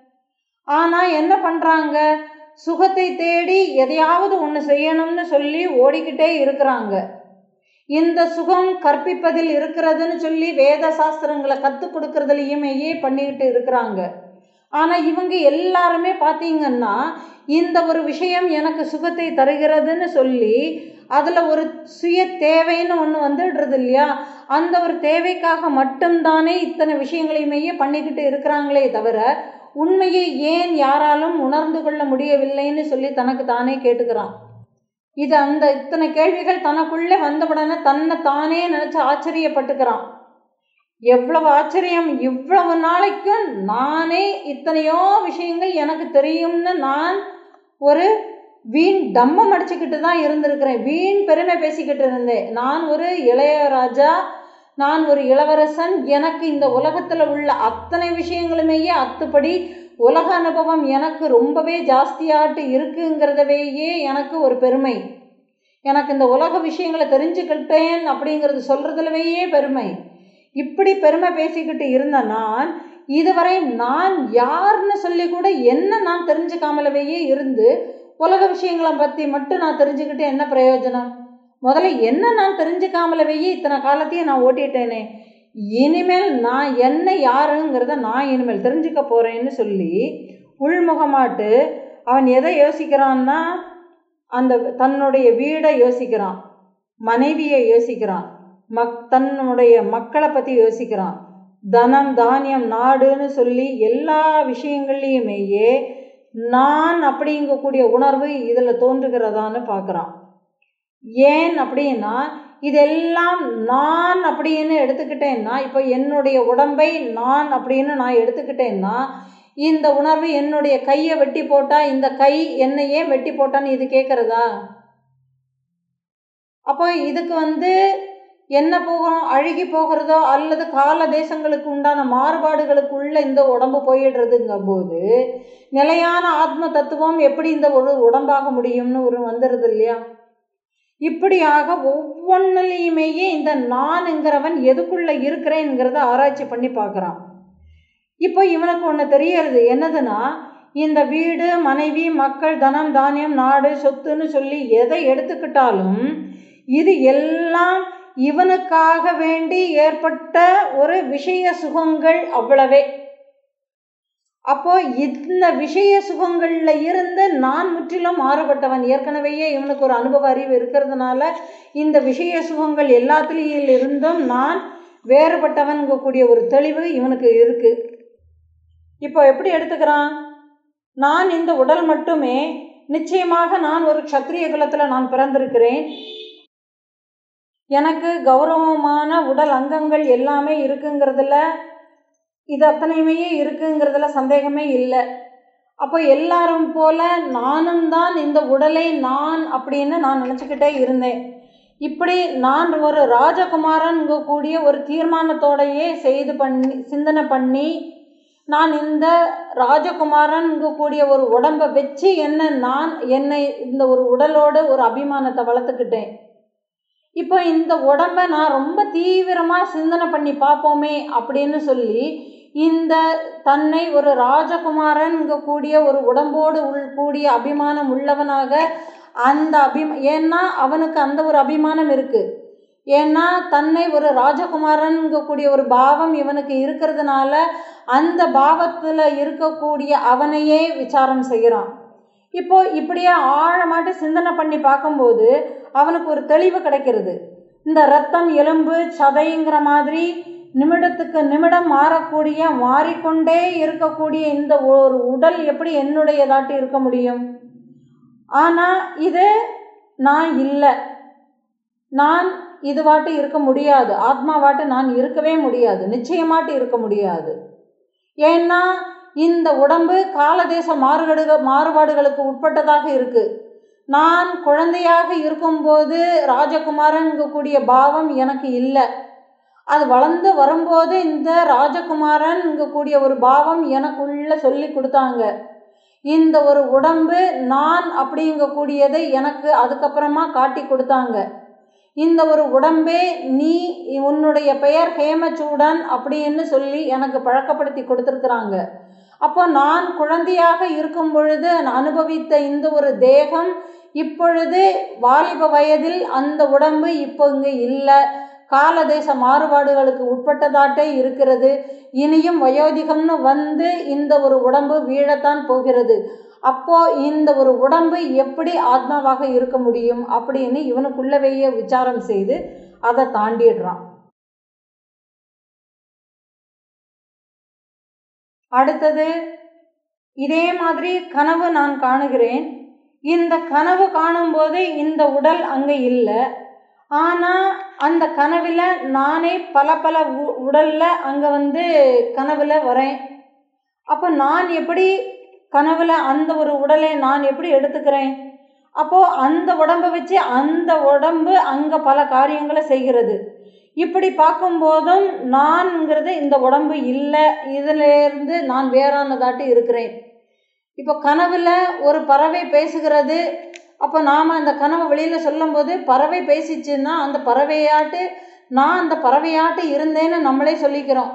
S1: ஆனால் என்ன பண்ணுறாங்க, சுகத்தை தேடி எதையாவது ஒன்று செய்யணும்னு சொல்லி ஓடிக்கிட்டே இருக்கிறாங்க. இந்த சுகம் கற்பிப்பதில் இருக்கிறதுன்னு சொல்லி வேத சாஸ்திரங்களை கற்றுக் கொடுக்கறதுலையுமேயே பண்ணிக்கிட்டு இருக்கிறாங்க. ஆனால் இவங்க எல்லாருமே பார்த்தீங்கன்னா இந்த ஒரு விஷயம் எனக்கு சுகத்தை தருகிறதுன்னு சொல்லி அதில் ஒரு சுய தேவைன்னு ஒன்று வந்துடுறது இல்லையா, அந்த ஒரு தேவைக்காக மட்டும்தானே இத்தனை விஷயங்களையுமே பண்ணிக்கிட்டு இருக்கிறாங்களே தவிர உண்மையை ஏன் யாராலும் உணர்ந்து கொள்ள முடியவில்லைன்னு சொல்லி தனக்கு தானே கேட்டுக்கிறான். இது அந்த இத்தனை கேள்விகள் தனக்குள்ளே வந்தவுடனே தன்னை தானே நினச்சி ஆச்சரியப்பட்டுக்கிறான். எவ்வளவு ஆச்சரியம், இவ்வளவு நாளைக்கும் நானே இத்தனையோ விஷயங்கள் எனக்கு தெரியும்னு நான் ஒரு வீண் தம்மம் அடிச்சுக்கிட்டு தான் இருந்திருக்கிறேன், வீண் பெருமை பேசிக்கிட்டு இருந்தேன். நான் ஒரு இளையராஜா, நான் ஒரு இளவரசன், எனக்கு இந்த உலகத்தில் உள்ள அத்தனை விஷயங்களுமேயே அத்துப்படி உலக அனுபவம் எனக்கு ரொம்பவே ஜாஸ்தியாட்டு இருக்குங்கிறதவேயே எனக்கு ஒரு பெருமை, எனக்கு இந்த உலக விஷயங்களை தெரிஞ்சுக்கிட்டேன் அப்படிங்கிறது சொல்கிறதுலவேயே பெருமை. இப்படி பெருமை பேசிக்கிட்டு இருந்த நான் இதுவரை நான் யாருன்னு சொல்லி கூட என்ன நான் தெரிஞ்சுக்காமலவையே இருந்து உலக விஷயங்களை பற்றி மட்டும் நான் தெரிஞ்சுக்கிட்டு என்ன பிரயோஜனம், முதல்ல என்ன நான் தெரிஞ்சுக்காமலவையே இத்தனை காலத்தையும் நான் ஓட்டிட்டேனே, இனிமேல் நான் என்ன யாருங்கிறத நான் இனிமேல் தெரிஞ்சுக்க போகிறேன்னு சொல்லி உள்முகமாட்டு அவன் எதை யோசிக்கிறான்னா அந்த தன்னுடைய வீடை யோசிக்கிறான், மனைவியை யோசிக்கிறான், மக் தன்னுடைய மக்களை பற்றி யோசிக்கிறான், தனம் தானியம் நாடுன்னு சொல்லி எல்லா விஷயங்கள்லையுமேயே நான் அப்படிங்கக்கூடிய உணர்வு இதில் தோன்றுகிறதான்னு பார்க்குறான். ஏன் அப்படின்னா இதெல்லாம் நான் அப்படின்னு எடுத்துக்கிட்டேன்னா, இப்போ என்னுடைய உடம்பை நான் அப்படின்னு நான் எடுத்துக்கிட்டேன்னா இந்த உணர்வு என்னுடைய கையை வெட்டி போட்டால் இந்த கை என்னை ஏன் வெட்டி போட்டான்னு இது கேட்குறதா, அப்போ இதுக்கு வந்து என்ன போகிறோம், அழுகி போகிறதோ அல்லது கால தேசங்களுக்கு உண்டான மாறுபாடுகளுக்குள்ள இந்த உடம்பு போயிடுறதுங்கும் போது நிலையான ஆத்ம தத்துவம் எப்படி இந்த ஒரு உடம்பாக முடியும்னு ஒரு வந்துடுது இல்லையா. இப்படியாக ஒவ்வொன்றுலையுமேயே இந்த நான்ங்கிறவன் எதுக்குள்ளே இருக்கிறேங்கிறத ஆராய்ச்சி பண்ணி பார்க்குறான். இப்போ இவனுக்கு ஒன்று தெரியறது என்னதுன்னா, இந்த வீடு மனைவி மக்கள் தனம் தானியம் நாடு சொத்துன்னு சொல்லி எதை எடுத்துக்கிட்டாலும் இது எல்லாம் இவனுக்காக வேண்டி ஏற்பட்ட ஒரு விஷய சுகங்கள் அவ்வளவே. அப்போ இந்த விஷய சுகங்கள்ல இருந்து நான் முற்றிலும் மாறுபட்டவன், ஏற்கனவேயே இவனுக்கு ஒரு அனுபவ அறிவு இருக்கிறதுனால இந்த விஷய சுகங்கள் எல்லாத்துலேயும் இருந்தும் நான் வேறுபட்டவன்கூடிய ஒரு தெளிவு இவனுக்கு இருக்கு. இப்போ எப்படி எடுத்துக்கிறான், நான் இந்த உடல் மட்டுமே, நிச்சயமாக நான் ஒரு க்ஷத்ரிய குலத்தில் நான் பிறந்திருக்கிறேன். எனக்கு கௌரவமான உடல் அங்கங்கள் எல்லாமே இருக்குங்கிறதுல, இது அத்தனையுமே இருக்குங்கிறதுல சந்தேகமே இல்லை. அப்போ எல்லாரும் போல நானும் தான் இந்த உடலை நான் அப்படின்னு நான் நினச்சிக்கிட்டே இருந்தேன். இப்படி நான் ஒரு ராஜகுமாரன்க கூடிய ஒரு தீர்மானத்தோடையே செய்து பண்ணி சிந்தனை பண்ணி நான் இந்த ராஜகுமாரன்க கூடிய ஒரு உடம்பை வச்சு என்ன நான் என்னை இந்த ஒரு உடலோடு ஒரு அபிமானத்தை வளர்த்துக்கிட்டேன். இப்போ இந்த உடம்பை நான் ரொம்ப தீவிரமாக சிந்தனை பண்ணி பார்ப்போமே அப்படின்னு சொல்லி இந்த தன்னை ஒரு ராஜகுமாரன்க கூடிய ஒரு உடம்போடு உள் கூடிய அபிமானம் உள்ளவனாக அந்த அபிமா ஏன்னா அவனுக்கு அந்த ஒரு அபிமானம் இருக்குது. ஏன்னா தன்னை ஒரு ராஜகுமாரன்க கூடிய ஒரு பாவம் இவனுக்கு இருக்கிறதுனால அந்த பாவத்தில் இருக்கக்கூடிய அவனையே விசாரம் செய்கிறான். இப்போ இப்படியே ஆழமாட்டு சிந்தனை பண்ணி பார்க்கும்போது அவனுக்கு ஒரு தெளிவு கிடைக்கிறது. இந்த ரத்தம் எலும்பு சதைங்கிற மாதிரி நிமிடத்துக்கு நிமிடம் மாறக்கூடிய மாறிக்கொண்டே இருக்கக்கூடிய இந்த ஒரு உடல் எப்படி என்னுடையதாட்டு இருக்க முடியும்? ஆனால் இது நான் இல்லை, நான் இதுவாட்டு இருக்க முடியாது, ஆத்மாவாட்டு நான் இருக்கவே முடியாது, நிச்சயமாட்டு இருக்க முடியாது. ஏன்னா இந்த உடம்பு காலதேச மாறுபாடு மாறுபாடுகளுக்கு உட்பட்டதாக இருக்குது. நான் குழந்தையாக இருக்கும்போது ராஜகுமாரன்க கூடிய பாவம் எனக்கு இல்லை. அது வளர்ந்து வரும்போது இந்த ராஜகுமாரன்ங்க கூடிய ஒரு பாவம் எனக்குள்ள சொல்லி கொடுத்தாங்க. இந்த ஒரு உடம்பு நான் அப்படிங்கக்கூடியதை எனக்கு அதுக்கப்புறமா காட்டி கொடுத்தாங்க. இந்த ஒரு உடம்பே நீ உன்னுடைய பெயர் ஹேமச்சூடன் அப்படின்னு சொல்லி எனக்கு பழக்கப்படுத்தி கொடுத்துருக்குறாங்க. அப்போ நான் குழந்தையாக இருக்கும் பொழுது அனுபவித்த இந்த ஒரு தேகம் இப்பொழுது வாலிப வயதில் அந்த உடம்பு இப்போ இங்கே இல்லை, காலதேச மாறுபாடுகளுக்கு உட்பட்டதாட்டே இருக்கிறது. இனியும் வயோதிகம்னு வந்து இந்த ஒரு உடம்பு வீழத்தான் போகிறது. அப்போ இந்த ஒரு உடம்பு எப்படி ஆத்மாவாக இருக்க முடியும் அப்படின்னு இவனுக்குள்ளவையே விசாரம் செய்து அதை தாண்டிடுறான். அடுத்தது இதே மாதிரி கனவு நான் காணுகிறேன். இந்த கனவு காணும்போது இந்த உடல் அங்கே இல்லை. ஆனால் அந்த கனவில் நானே பல பல உ உடலில் அங்கே வந்து கனவில் வரேன். அப்போ நான் எப்படி கனவில் அந்த ஒரு உடலை நான் எப்படி எடுத்துக்கிறேன்? அப்போது அந்த உடம்பை வச்சு அந்த உடம்பு அங்கே பல காரியங்களை செய்கிறது. இப்படி பார்க்கும்போதும் நான்ங்கிறது இந்த உடம்பு இல்லை, இதிலேருந்து நான் வேறானதாட்டு இருக்கிறேன். இப்போ கனவில் ஒரு பறவை பேசுகிறது. அப்போ நாம் அந்த கனவை வெளியில் சொல்லும்போது பறவை பேசிச்சுன்னா அந்த பறவையாட்டு நான் அந்த பறவையாட்டு இருந்தேன்னு நம்மளே சொல்லிக்கிறோம்.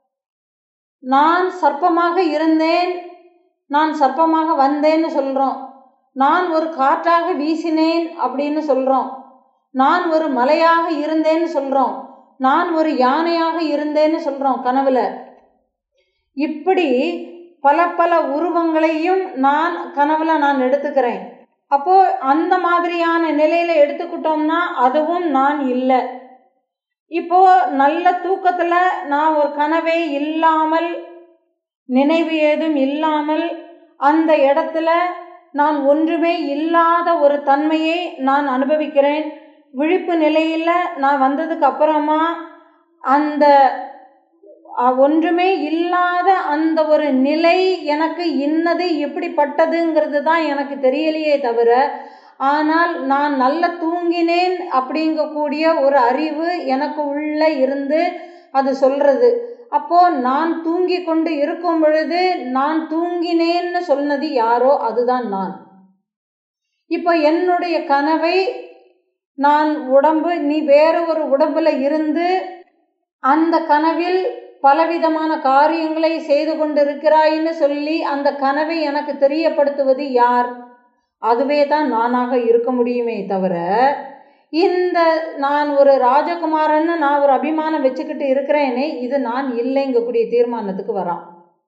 S1: நான் சர்ப்பமாக இருந்தேன், நான் சர்ப்பமாக வந்தேன்னு சொல்கிறோம். நான் ஒரு காற்றாக வீசினேன் அப்படின்னு சொல்கிறோம். நான் ஒரு மலையாக இருந்தேன்னு சொல்கிறோம். நான் ஒரு யானையாக இருந்தேன்னு சொல்கிறோம் கனவில். இப்படி பல பல உருவங்களையும் நான் கனவில் நான் எடுத்துக்கிறேன். அப்போது அந்த மாதிரியான நிலையில் எடுத்துக்கிட்டோம்னா அதுவும் நான் இல்லை. இப்போது நல்ல தூக்கத்தில் நான் ஒரு கனவே இல்லாமல் நினைவு ஏதும் இல்லாமல் அந்த இடத்துல நான் ஒன்றுமே இல்லாத ஒரு தன்மையை நான் அனுபவிக்கிறேன். விழிப்பு நிலையில் நான் வந்ததுக்கு அப்புறமா அந்த ஒன்றுமே இல்லாத அந்த ஒரு நிலை எனக்கு இன்னது எப்படிப்பட்டதுங்கிறது தான் எனக்கு தெரியலையே தவிர, ஆனால் நான் நல்ல தூங்கினேன் அப்படிங்கக்கூடிய ஒரு அறிவு எனக்கு உள்ளே இருந்து அது சொல்கிறது. அப்போது நான் தூங்கி கொண்டு இருக்கும் பொழுது நான் தூங்கினேன்னு சொன்னது யாரோ அதுதான் நான். இப்போ என்னுடைய கனவை நான் உடம்பு நீ வேறு ஒரு உடம்பில் இருந்து அந்த கனவில் பலவிதமான காரியங்களை செய்து கொண்டிருக்கிறாயின்னு சொல்லி அந்த கனவை எனக்கு தெரியப்படுத்துவது யார்? அதுவே தான் நானாக இருக்க முடியுமே தவிர, இந்த நான் ஒரு ராஜகுமாரன்னு நான் ஒரு அபிமானம் வச்சுக்கிட்டு இருக்கிறேனே இது நான் இல்லைங்கக்கூடிய தீர்மானத்துக்கு வரான்.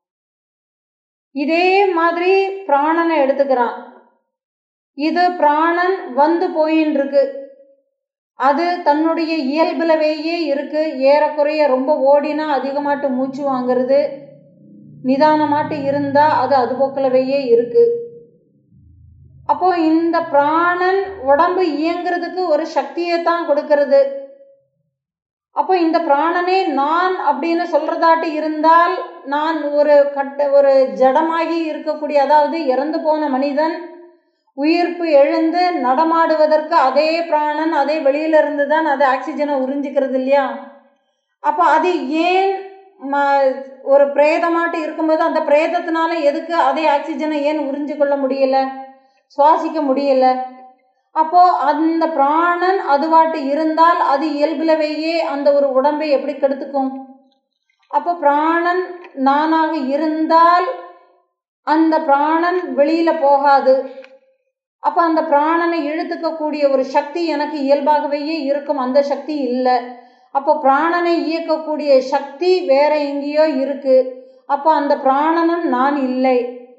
S1: இதே மாதிரி பிராணனை எடுத்துக்கிறான். இது பிராணன் வந்து போயின்னு இருக்கு. அது தன்னுடைய இயல்புலவேயே இருக்குது. ஏறக்குறைய ரொம்ப ஓடினா அதிகமாட்டு மூச்சு வாங்கிறது, நிதானமாட்டு இருந்தால் அது அது போக்கலவையே இருக்குது. அப்போ இந்த பிராணன் உடம்பு இயங்கிறதுக்கு ஒரு சக்தியை தான் கொடுக்கறது. அப்போ இந்த பிராணனே நான் அப்படின்னு சொல்றதாட்டு இருந்தால், நான் ஒரு கட்ட ஒரு ஜடமாகி இருக்கக்கூடிய, அதாவது இறந்து போன மனிதன் உயிர்ப்பு எழுந்து நடமாடுவதற்கு அதே பிராணன் அதே வெளியில இருந்து தான் அது ஆக்சிஜனை உறிஞ்சிக்கிறது இல்லையா? அப்போ அது ஏன் ம ஒரு பிரேதமாட்டு இருக்கும்போது அந்த பிரேதத்தினால எதுக்கு அதே ஆக்சிஜனை ஏன் உறிஞ்சு கொள்ள முடியல, சுவாசிக்க முடியல? அப்போ அந்த பிராணன் அதுவாட்டு இருந்தால் அது இயல்புலவையே அந்த ஒரு உடம்பை எப்படி கெடுத்துக்கும்? அப்போ பிராணன் நானாக இருந்தால் அந்த பிராணன் வெளியில போகாது. அப்போ அந்த பிராணனை இழுத்துக்கக்கூடிய ஒரு சக்தி எனக்கு இயல்பாகவே இருக்கும். அந்த சக்தி இல்லை. அப்போ பிராணனை இயக்கக்கூடிய சக்தி வேற எங்கேயோ இருக்கு. அப்போ அந்த பிராணனும் நான் இல்லை.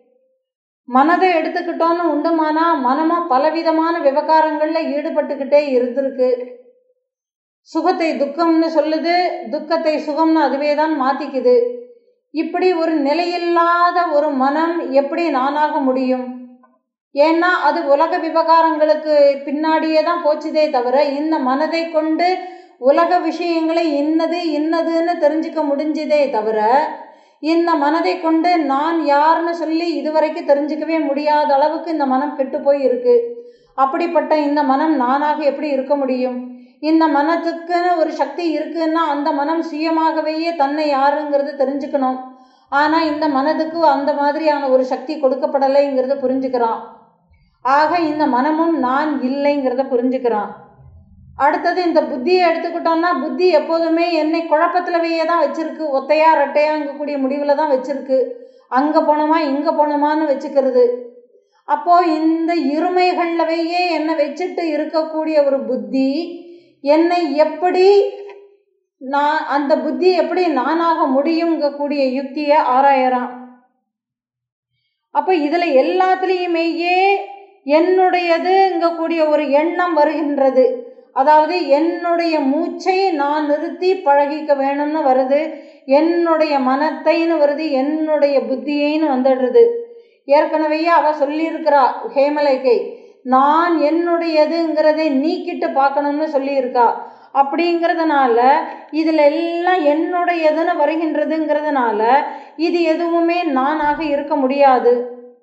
S1: மனதை எடுத்துக்கிட்டோன்னு உண்டுமானா மனமும் பலவிதமான விவகாரங்களில் ஈடுபட்டுக்கிட்டே இருந்திருக்கு. சுகத்தை துக்கம்னு சொல்லுது, துக்கத்தை சுகம்னு அதுவே தான் மாற்றிக்குது. இப்படி ஒரு நிலையில்லாத ஒரு மனம் எப்படி நானாக முடியும்? ஏன்னா அது உலக விவகாரங்களுக்கு பின்னாடியே தான் போச்சுதே தவிர, இந்த மனதை கொண்டு உலக விஷயங்களை இன்னது இன்னதுன்னு தெரிஞ்சுக்க முடிஞ்சதே தவிர, இந்த மனதை கொண்டு நான் யாருன்னு சொல்லி இதுவரைக்கும் தெரிஞ்சுக்கவே முடியாத அளவுக்கு இந்த மனம் கெட்டு போய் இருக்கு. அப்படிப்பட்ட இந்த மனம் நானாக எப்படி இருக்க முடியும்? இந்த மனத்துக்குன்னு ஒரு சக்தி இருக்குன்னா அந்த மனம் சுயமாகவே தன்னை யாருங்கிறது தெரிஞ்சுக்கணும். ஆனால் இந்த மனதுக்கு அந்த மாதிரியான ஒரு சக்தி கொடுக்கப்படலைங்கிறத புரிஞ்சுக்கிறான். ஆக இந்த மனமும் நான் இல்லைங்கிறத புரிஞ்சுக்கிறான். அடுத்தது இந்த புத்தியை எடுத்துக்கிட்டோம்னா, புத்தி எப்போதுமே என்னை குழப்பத்திலவையே தான் வச்சிருக்கு. ஒத்தையா ரெட்டையாங்கக்கூடிய முடிவில் தான் வச்சிருக்கு. அங்கே போனோமா இங்கே போனோமான்னு வச்சுக்கிறது. அப்போது இந்த இருமைகள்லவையே என்னை வச்சுட்டு இருக்கக்கூடிய ஒரு புத்தி என்னை எப்படி நான் அந்த புத்தி எப்படி நானாக முடியுங்கக்கூடிய யுக்தியை ஆராயறான். அப்போ இதில் எல்லாத்துலேயுமேயே என்னுடையதுங்கக்கூடிய ஒரு எண்ணம் வருகின்றது. அதாவது என்னுடைய மூச்சை நான் நிறுத்தி பழகிக்க வேணும்னு வருது, என்னுடைய மனத்தைன்னு வருது, என்னுடைய புத்தியைன்னு வந்துடுறது. ஏற்கனவே அவ சொல்லியிருக்கிறா ஹேமலேகை, நான் என்னுடையதுங்கிறதை நீக்கிட்டு பார்க்கணும்னு சொல்லியிருக்கா. அப்படிங்கிறதுனால இதில் எல்லாம் என்னுடையதுன்னு வருகின்றதுங்கிறதுனால இது எதுவுமே நானாக இருக்க முடியாது.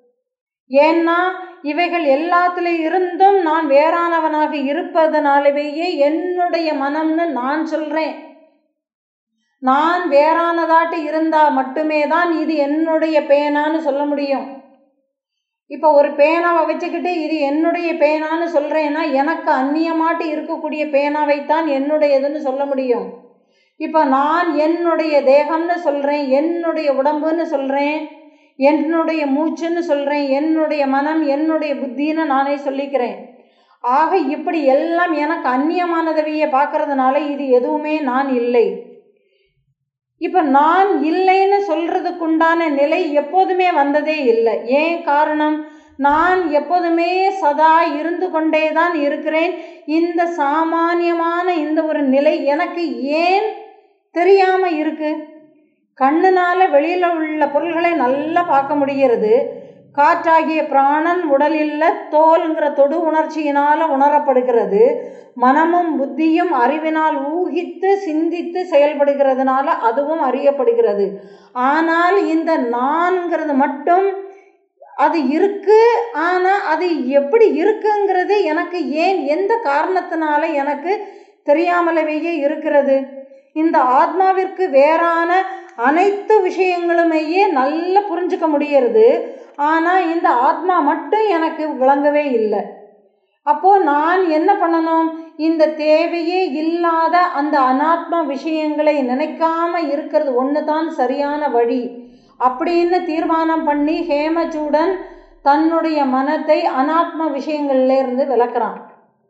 S1: ஏன்னா இவைகள் எல்லாத்துல இருந்தும் நான் வேறானவனாக இருப்பதனாலவேயே என்னுடைய மனம்னு நான் சொல்றேன். நான் வேறானதாட்டு இருந்தா மட்டுமே தான் இது என்னுடைய பேனான்னு சொல்ல முடியும். இப்போ ஒரு பேனாவை வச்சுக்கிட்டு இது என்னுடைய பேனான்னு சொல்றேன்னா எனக்கு அந்நியமாட்டு இருக்கக்கூடிய பேனாவைத்தான் என்னுடையதுன்னு சொல்ல முடியும். இப்போ நான் என்னுடைய தேகம்னு சொல்றேன், என்னுடைய உடம்புன்னு சொல்றேன், என்னுடைய மூச்சுன்னு சொல்கிறேன், என்னுடைய மனம் என்னுடைய புத்தின்னு நானே சொல்லிக்கிறேன். ஆக இப்படி எல்லாம் எனக்கு அந்நியமானதவையே பார்க்கறதுனால இது எதுவுமே நான் இல்லை. இப்போ நான் இல்லைன்னு சொல்கிறதுக்குண்டான நிலை எப்போதுமே வந்ததே இல்லை. ஏன் காரணம்? நான் எப்போதுமே சதா இருந்து கொண்டே தான் இருக்கிறேன். இந்த சாமானியமான இந்த ஒரு நிலை எனக்கு ஏன் தெரியாமல் இருக்கு? கண்ணுனால வெளியில் உள்ள பொருள்களை நல்லா பார்க்க முடிகிறது. காற்றாகிய பிராணன் உடலில் தோல்ங்கிற தொடு உணர்ச்சியினால் உணரப்படுகிறது. மனமும் புத்தியும் அறிவினால் ஊகித்து சிந்தித்து செயல்படுகிறதுனால அதுவும் அறியப்படுகிறது. ஆனால் இந்த நான்கிறது மட்டும் அது இருக்கு. ஆனால் அது எப்படி இருக்குங்கிறது எனக்கு ஏன் எந்த காரணத்தினால எனக்கு தெரியாமலேயே இருக்கிறது? இந்த ஆத்மாவிற்கு வேறான அனைத்து விஷயங்களுமையே நல்லா புரிஞ்சுக்க முடிகிறது. ஆனால் இந்த ஆத்மா மட்டும் எனக்கு விளங்கவே இல்லை. அப்போது நான் என்ன பண்ணணும்? இந்த தேவையே இல்லாத அந்த அனாத்மா விஷயங்களை நினைக்காம இருக்கிறது ஒன்று தான் சரியான வழி அப்படின்னு தீர்மானம் பண்ணி ஹேமச்சூடன் தன்னுடைய மனத்தை அனாத்மா விஷயங்கள்லேருந்து விளக்குறான்.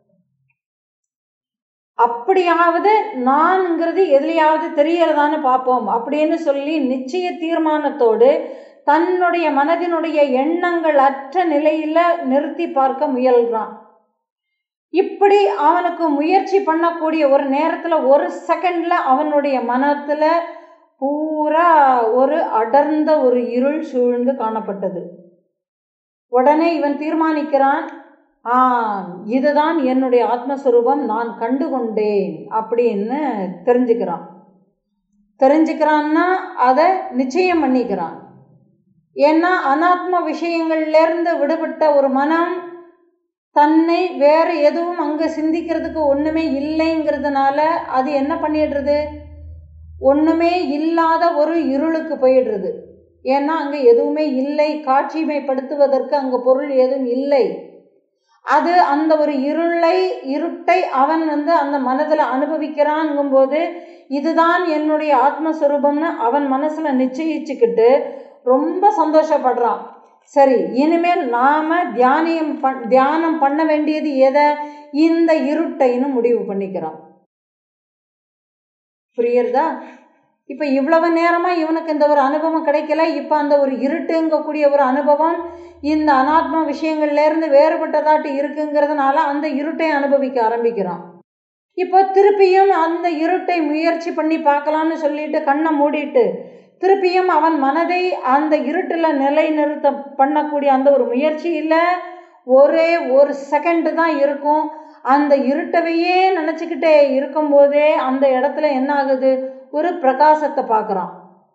S1: அப்படியாவது நான்ங்கிறது எதுலையாவது தெரியறதான்னு பார்ப்போம் அப்படின்னு சொல்லி நிச்சய தீர்மானத்தோடு தன்னுடைய மனதினுடைய எண்ணங்கள் அற்ற நிலையில் நிறுத்தி பார்க்க முயல்கிறான். இப்படி அவனுக்கு முயற்சி பண்ணக்கூடிய ஒரு நேரத்தில் ஒரு செகண்டில் அவனுடைய மனத்தில் பூரா ஒரு அடர்ந்த ஒரு இருள் சூழ்ந்து காணப்பட்டது. உடனே இவன் தீர்மானிக்கிறான், ஆ இதுதான் என்னுடைய ஆத்மஸ்வரூபம், நான் கண்டு கொண்டேன் அப்படின்னு தெரிஞ்சுக்கிறான். தெரிஞ்சுக்கிறான்னா அதை நிச்சயம் பண்ணிக்கிறான். ஏன்னா அனாத்ம விஷயங்கள்லேருந்து விடுபட்ட ஒரு மனம் தன்னை வேறு எதுவும் அங்கே சிந்திக்கிறதுக்கு ஒன்றுமே இல்லைங்கிறதுனால அது என்ன பண்ணிடுறது, ஒன்றுமே இல்லாத ஒரு இருளுக்கு போயிடுறது. ஏன்னா அங்கே எதுவுமே இல்லை, காட்சிமைப்படுத்துவதற்கு அங்கே பொருள் எதுவும் இல்லை. அது அந்த ஒரு இருளை இருட்டை அவன் வந்து அந்த மனதில் அனுபவிக்கிறான்ங்கும்போது இதுதான் என்னுடைய ஆத்மஸ்வரூபம்னு அவன் மனசில் நிச்சயிச்சுக்கிட்டு ரொம்ப சந்தோஷப்படுறான். சரி, இனிமேல் நாம் தியானியம் பண் தியானம் பண்ண வேண்டியது எதை, இந்த இருட்டைன்னு முடிவு பண்ணிக்கிறான். புரியுறதா? இப்போ இவ்வளவு நேரமாக இவனுக்கு இந்த ஒரு அனுபவம் கிடைக்கல. இப்போ அந்த ஒரு இருட்டுங்கக்கூடிய ஒரு அனுபவம் இந்த அனாத்ம விஷயங்கள்லேருந்து வேறுபட்டதாட்டு இருக்குங்கிறதுனால அந்த இருட்டை அனுபவிக்க ஆரம்பிக்கிறான். இப்போ திருப்பியும் அந்த இருட்டை முயற்சி பண்ணி பார்க்கலான்னு சொல்லிட்டு கண்ணை மூடிட்டு திருப்பியும் அவன் மனதை அந்த இருட்டில் நிலைநிறுத்த பண்ணக்கூடிய அந்த ஒரு முயற்சியில் ஒரே ஒரு செகண்டு தான் இருக்கும். அந்த இருட்டவையே நினச்சிக்கிட்டே இருக்கும்போதே அந்த இடத்துல என்ன ஆகுது, ஒரு பிரகாசத்தை பார்க்குறான்.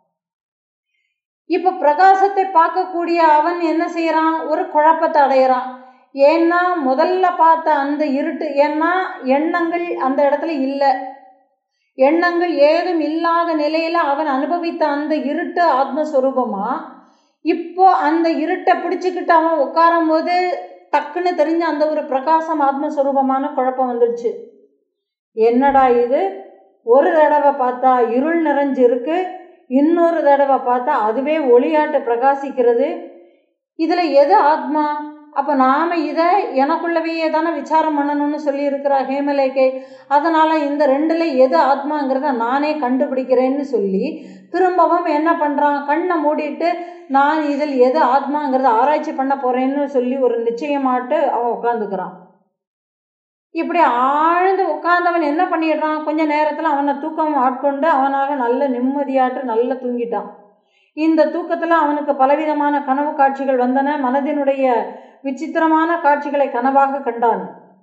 S1: இப்போ பிரகாசத்தை பார்க்கக்கூடிய அவன் என்ன செய்கிறான், ஒரு குழப்பத்தை அடையிறான். ஏன்னா முதல்ல பார்த்த அந்த இருட்டு, ஏன்னா எண்ணங்கள் அந்த இடத்துல இல்லை, எண்ணங்கள் ஏதும் இல்லாத நிலையில் அவன் அனுபவித்த அந்த இருட்டு ஆத்மஸ்வரூபமா இப்போ அந்த இருட்டை பிடிச்சிக்கிட்டு அவன் உட்காரும் போது டக்குன்னு தெரிஞ்ச அந்த ஒரு பிரகாசம் ஆத்மஸ்வரூபமான குழப்பம் வந்துடுச்சு. என்னடா இது, ஒரு தடவை பார்த்தா இருள் நிறைஞ்சு இருக்கு, இன்னொரு தடவை பார்த்தா அதுவே ஒளியாட்டு பிரகாசிக்கிறது, இதில் எது ஆத்மா? அப்போ நாம் இதை எனக்குள்ளவே தானே விசாரம் பண்ணணும்னு சொல்லியிருக்கிறா ஹேமலேகை. அதனால் இந்த ரெண்டில் எது ஆத்மாங்கிறத நானே கண்டுபிடிக்கிறேன்னு சொல்லி திரும்பவும் என்ன பண்ணுறான், கண்ணை மூடிட்டு நான் இதில் எது ஆத்மாங்கிறத ஆராய்ச்சி பண்ண போகிறேன்னு சொல்லி ஒரு நிச்சயமாட்டு அவன் உட்காந்துக்கிறான். இப்படி ஆழ்ந்து உட்கார்ந்தவன் என்ன பண்ணிடுறான், கொஞ்ச நேரத்தில் அவனை தூக்கம் ஆட்கொண்டு அவனாக நல்ல நிம்மதியாட்டு நல்லா தூங்கிட்டான். இந்த தூக்கத்தில் அவனுக்கு பலவிதமான கனவு காட்சிகள் வந்தன. மனதினுடைய விசித்திரமான காட்சிகளை கனவாக கண்டான்.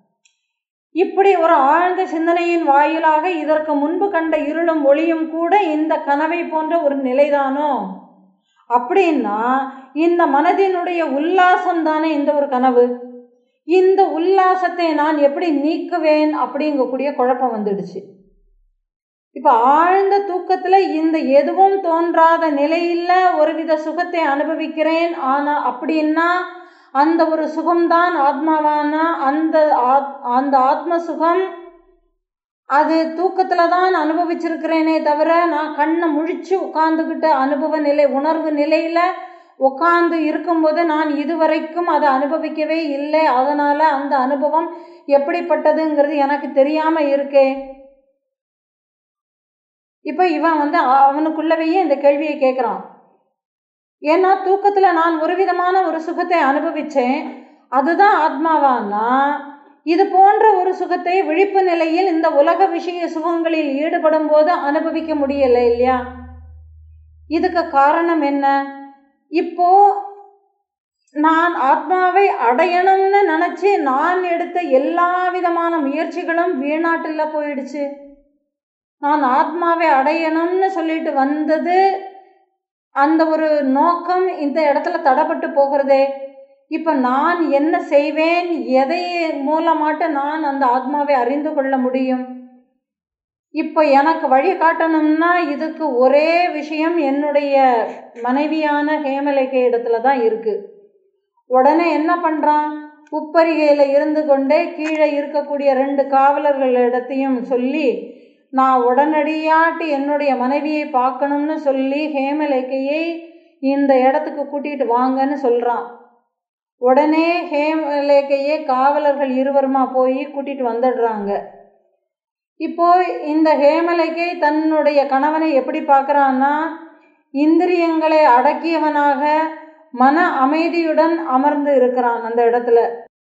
S1: இப்படி ஒரு ஆழ்ந்த சிந்தனையின் வாயிலாக இதற்கு முன்பு கண்ட இருளும் ஒளியும் கூட இந்த கனவை போன்ற ஒரு நிலைதானோ, அப்படின்னா இந்த மனதினுடைய உல்லாசம் தானே இந்த ஒரு கனவு. இந்த உல்லாசத்தை நான் எப்படி நீக்குவேன் அப்படிங்கக்கூடிய குழப்பம் வந்துடுச்சு. இப்போ ஆழ்ந்த தூக்கத்தில் இந்த எதுவும் தோன்றாத நிலையில் ஒருவித சுகத்தை அனுபவிக்கிறேன். ஆனால் அப்படின்னா அந்த ஒரு சுகம்தான் ஆத்மாவான அந்த அந்த ஆத்ம சுகம் அது தூக்கத்தில் தான் அனுபவிச்சிருக்கிறேனே தவிர நான் கண்ணை முழிச்சு உட்காந்துக்கிட்ட அனுபவ நிலை உணர்வு நிலையில் உட்காந்து இருக்கும்போது நான் இதுவரைக்கும் அதை அனுபவிக்கவே இல்லை. அதனால் அந்த அனுபவம் எப்படிப்பட்டதுங்கிறது எனக்கு தெரியாமல் இருக்கே. இப்போ இவன் வந்து அவனுக்குள்ளவையே இந்த கேள்வியை கேட்குறான். ஏன்னா தூக்கத்தில் நான் ஒரு விதமான ஒரு சுகத்தை அனுபவித்தேன், அதுதான் ஆத்மாவானா இது போன்ற ஒரு சுகத்தை விழிப்பு நிலையில் இந்த உலக விஷய சுகங்களில் ஈடுபடும் போது அனுபவிக்க முடியலை இல்லையா? இதுக்கு காரணம் என்ன? இப்போ நான் ஆத்மாவை அடையணும்னு நினச்சி நான் எடுத்த எல்லா விதமான முயற்சிகளும் வீணாட்டில் போயிடுச்சு. நான் ஆத்மாவை அடையணும்னு சொல்லிட்டு வந்தது அந்த ஒரு நோக்கம் இந்த இடத்துல தடைப்பட்டு போகிறதே. இப்போ நான் என்ன செய்வேன், எதை மூலமாட்டு நான் அந்த ஆத்மாவை அறிந்து கொள்ள முடியும்? இப்போ எனக்கு வழி காட்டணும்னா இதுக்கு ஒரே விஷயம் என்னுடைய மனைவியான ஹேமலேகை இடத்துல தான் இருக்குது. உடனே என்ன பண்ணுறான், உப்பரிகையில் இருந்து கொண்டே கீழே இருக்கக்கூடிய ரெண்டு காவலர்கள் இடத்தையும் சொல்லி நான் உடனடியாட்டு என்னுடைய மனைவியை பார்க்கணும்னு சொல்லி ஹேமலேகையை இந்த இடத்துக்கு கூட்டிகிட்டு வாங்கன்னு சொல்கிறான். உடனே ஹேமலேகையை காவலர்கள் இருவருமா போய் கூட்டிகிட்டு வந்துடுறாங்க. இப்போ இந்த ஹேமலேகை தன்னுடைய கணவனை எப்படி பார்க்குறான்னா, இந்திரியங்களை அடக்கியவனாக மன அமைதியுடன் அமர்ந்து இருக்கிறான் அந்த இடத்துல.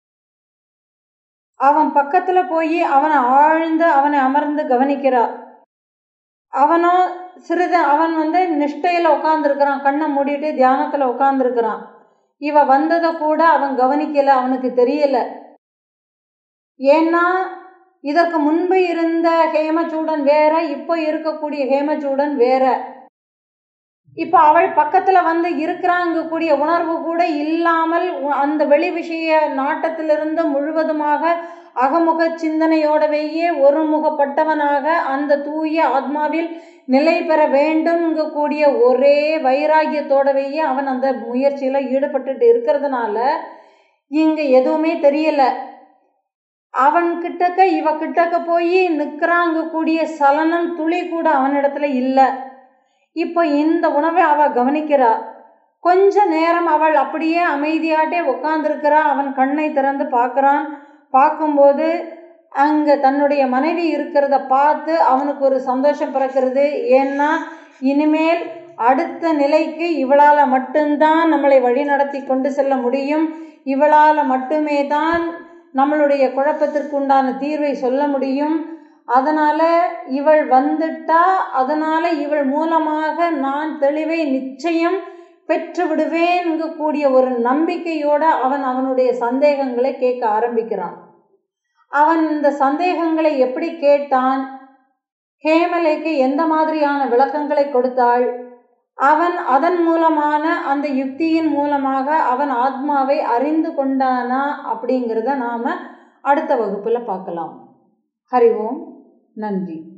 S1: அவன் பக்கத்தில் போய் அவனை ஆழ்ந்து அவனை அமர்ந்து கவனிக்கிறார். அவனோ சிறிது அவன் வந்து நிஷ்டையில் உட்காந்துருக்கிறான், கண்ணை மூடிட்டு தியானத்தில் உட்காந்துருக்கிறான். இவ வந்ததை கூட அவன் கவனிக்கலை, அவனுக்கு தெரியலை. ஏன்னா இதற்கு முன்பு இருந்த ஹேமச்சூடன் வேற, இப்போ இருக்கக்கூடிய ஹேமச்சூடன் வேற. இப்போ அவள் பக்கத்தில் வந்து இருக்கிறாங்க கூடிய உணர்வு கூட இல்லாமல் அந்த வெளி விஷய நாட்டத்திலிருந்து முழுவதுமாக அகமுக சிந்தனையோடவேயே ஒருமுகப்பட்டவனாக அந்த தூய ஆத்மாவில் நிலை பெற வேண்டும்ங்க கூடிய ஒரே வைராகியத்தோடவேயே அவன் அந்த முயற்சியில் ஈடுபட்டுட்டு இருக்கிறதுனால இங்கே எதுவுமே தெரியலை. அவன் கிட்டக்க இவ கிட்டக்க போய் நிற்கிறாங்க கூடிய சலனம் துளி கூட அவனிடத்துல இல்லை. இப்போ இந்த உணவை அவள் கவனிக்கிறா. கொஞ்ச நேரம் அவள் அப்படியே அமைதியாட்டே உட்காந்துருக்கிறா. அவன் கண்ணை திறந்து பார்க்குறான். பார்க்கும்போது அங்கே தன்னுடைய மனைவி இருக்கிறத பார்த்து அவனுக்கு ஒரு சந்தோஷம் பிறக்கிறது. ஏன்னா இனிமேல் அடுத்த நிலைக்கு இவளால் மட்டும்தான் நம்மளை வழி நடத்தி கொண்டு செல்ல முடியும். இவளால் மட்டுமே தான் நம்மளுடைய குழப்பத்திற்கு உண்டான தீர்வை சொல்ல முடியும். அதனால் இவள் வந்துட்டா, அதனால் இவள் மூலமாக நான் தெளிவை நிச்சயம் பெற்று விடுவேன்ங்க கூடிய ஒரு நம்பிக்கையோடு அவன் அவனுடைய சந்தேகங்களை கேட்க ஆரம்பிக்கிறான். அவன் இந்த சந்தேகங்களை எப்படி கேட்டான், ஹேமலைக்கு எந்த மாதிரியான விளக்கங்களை கொடுத்தாள், அவன் அதன் மூலமான அந்த யுக்தியின் மூலமாக அவன் ஆத்மாவை அறிந்து கொண்டானா அப்படிங்கிறத நாம் அடுத்த வகுப்பில் பார்க்கலாம். ஹரி ஓம். நன்றி.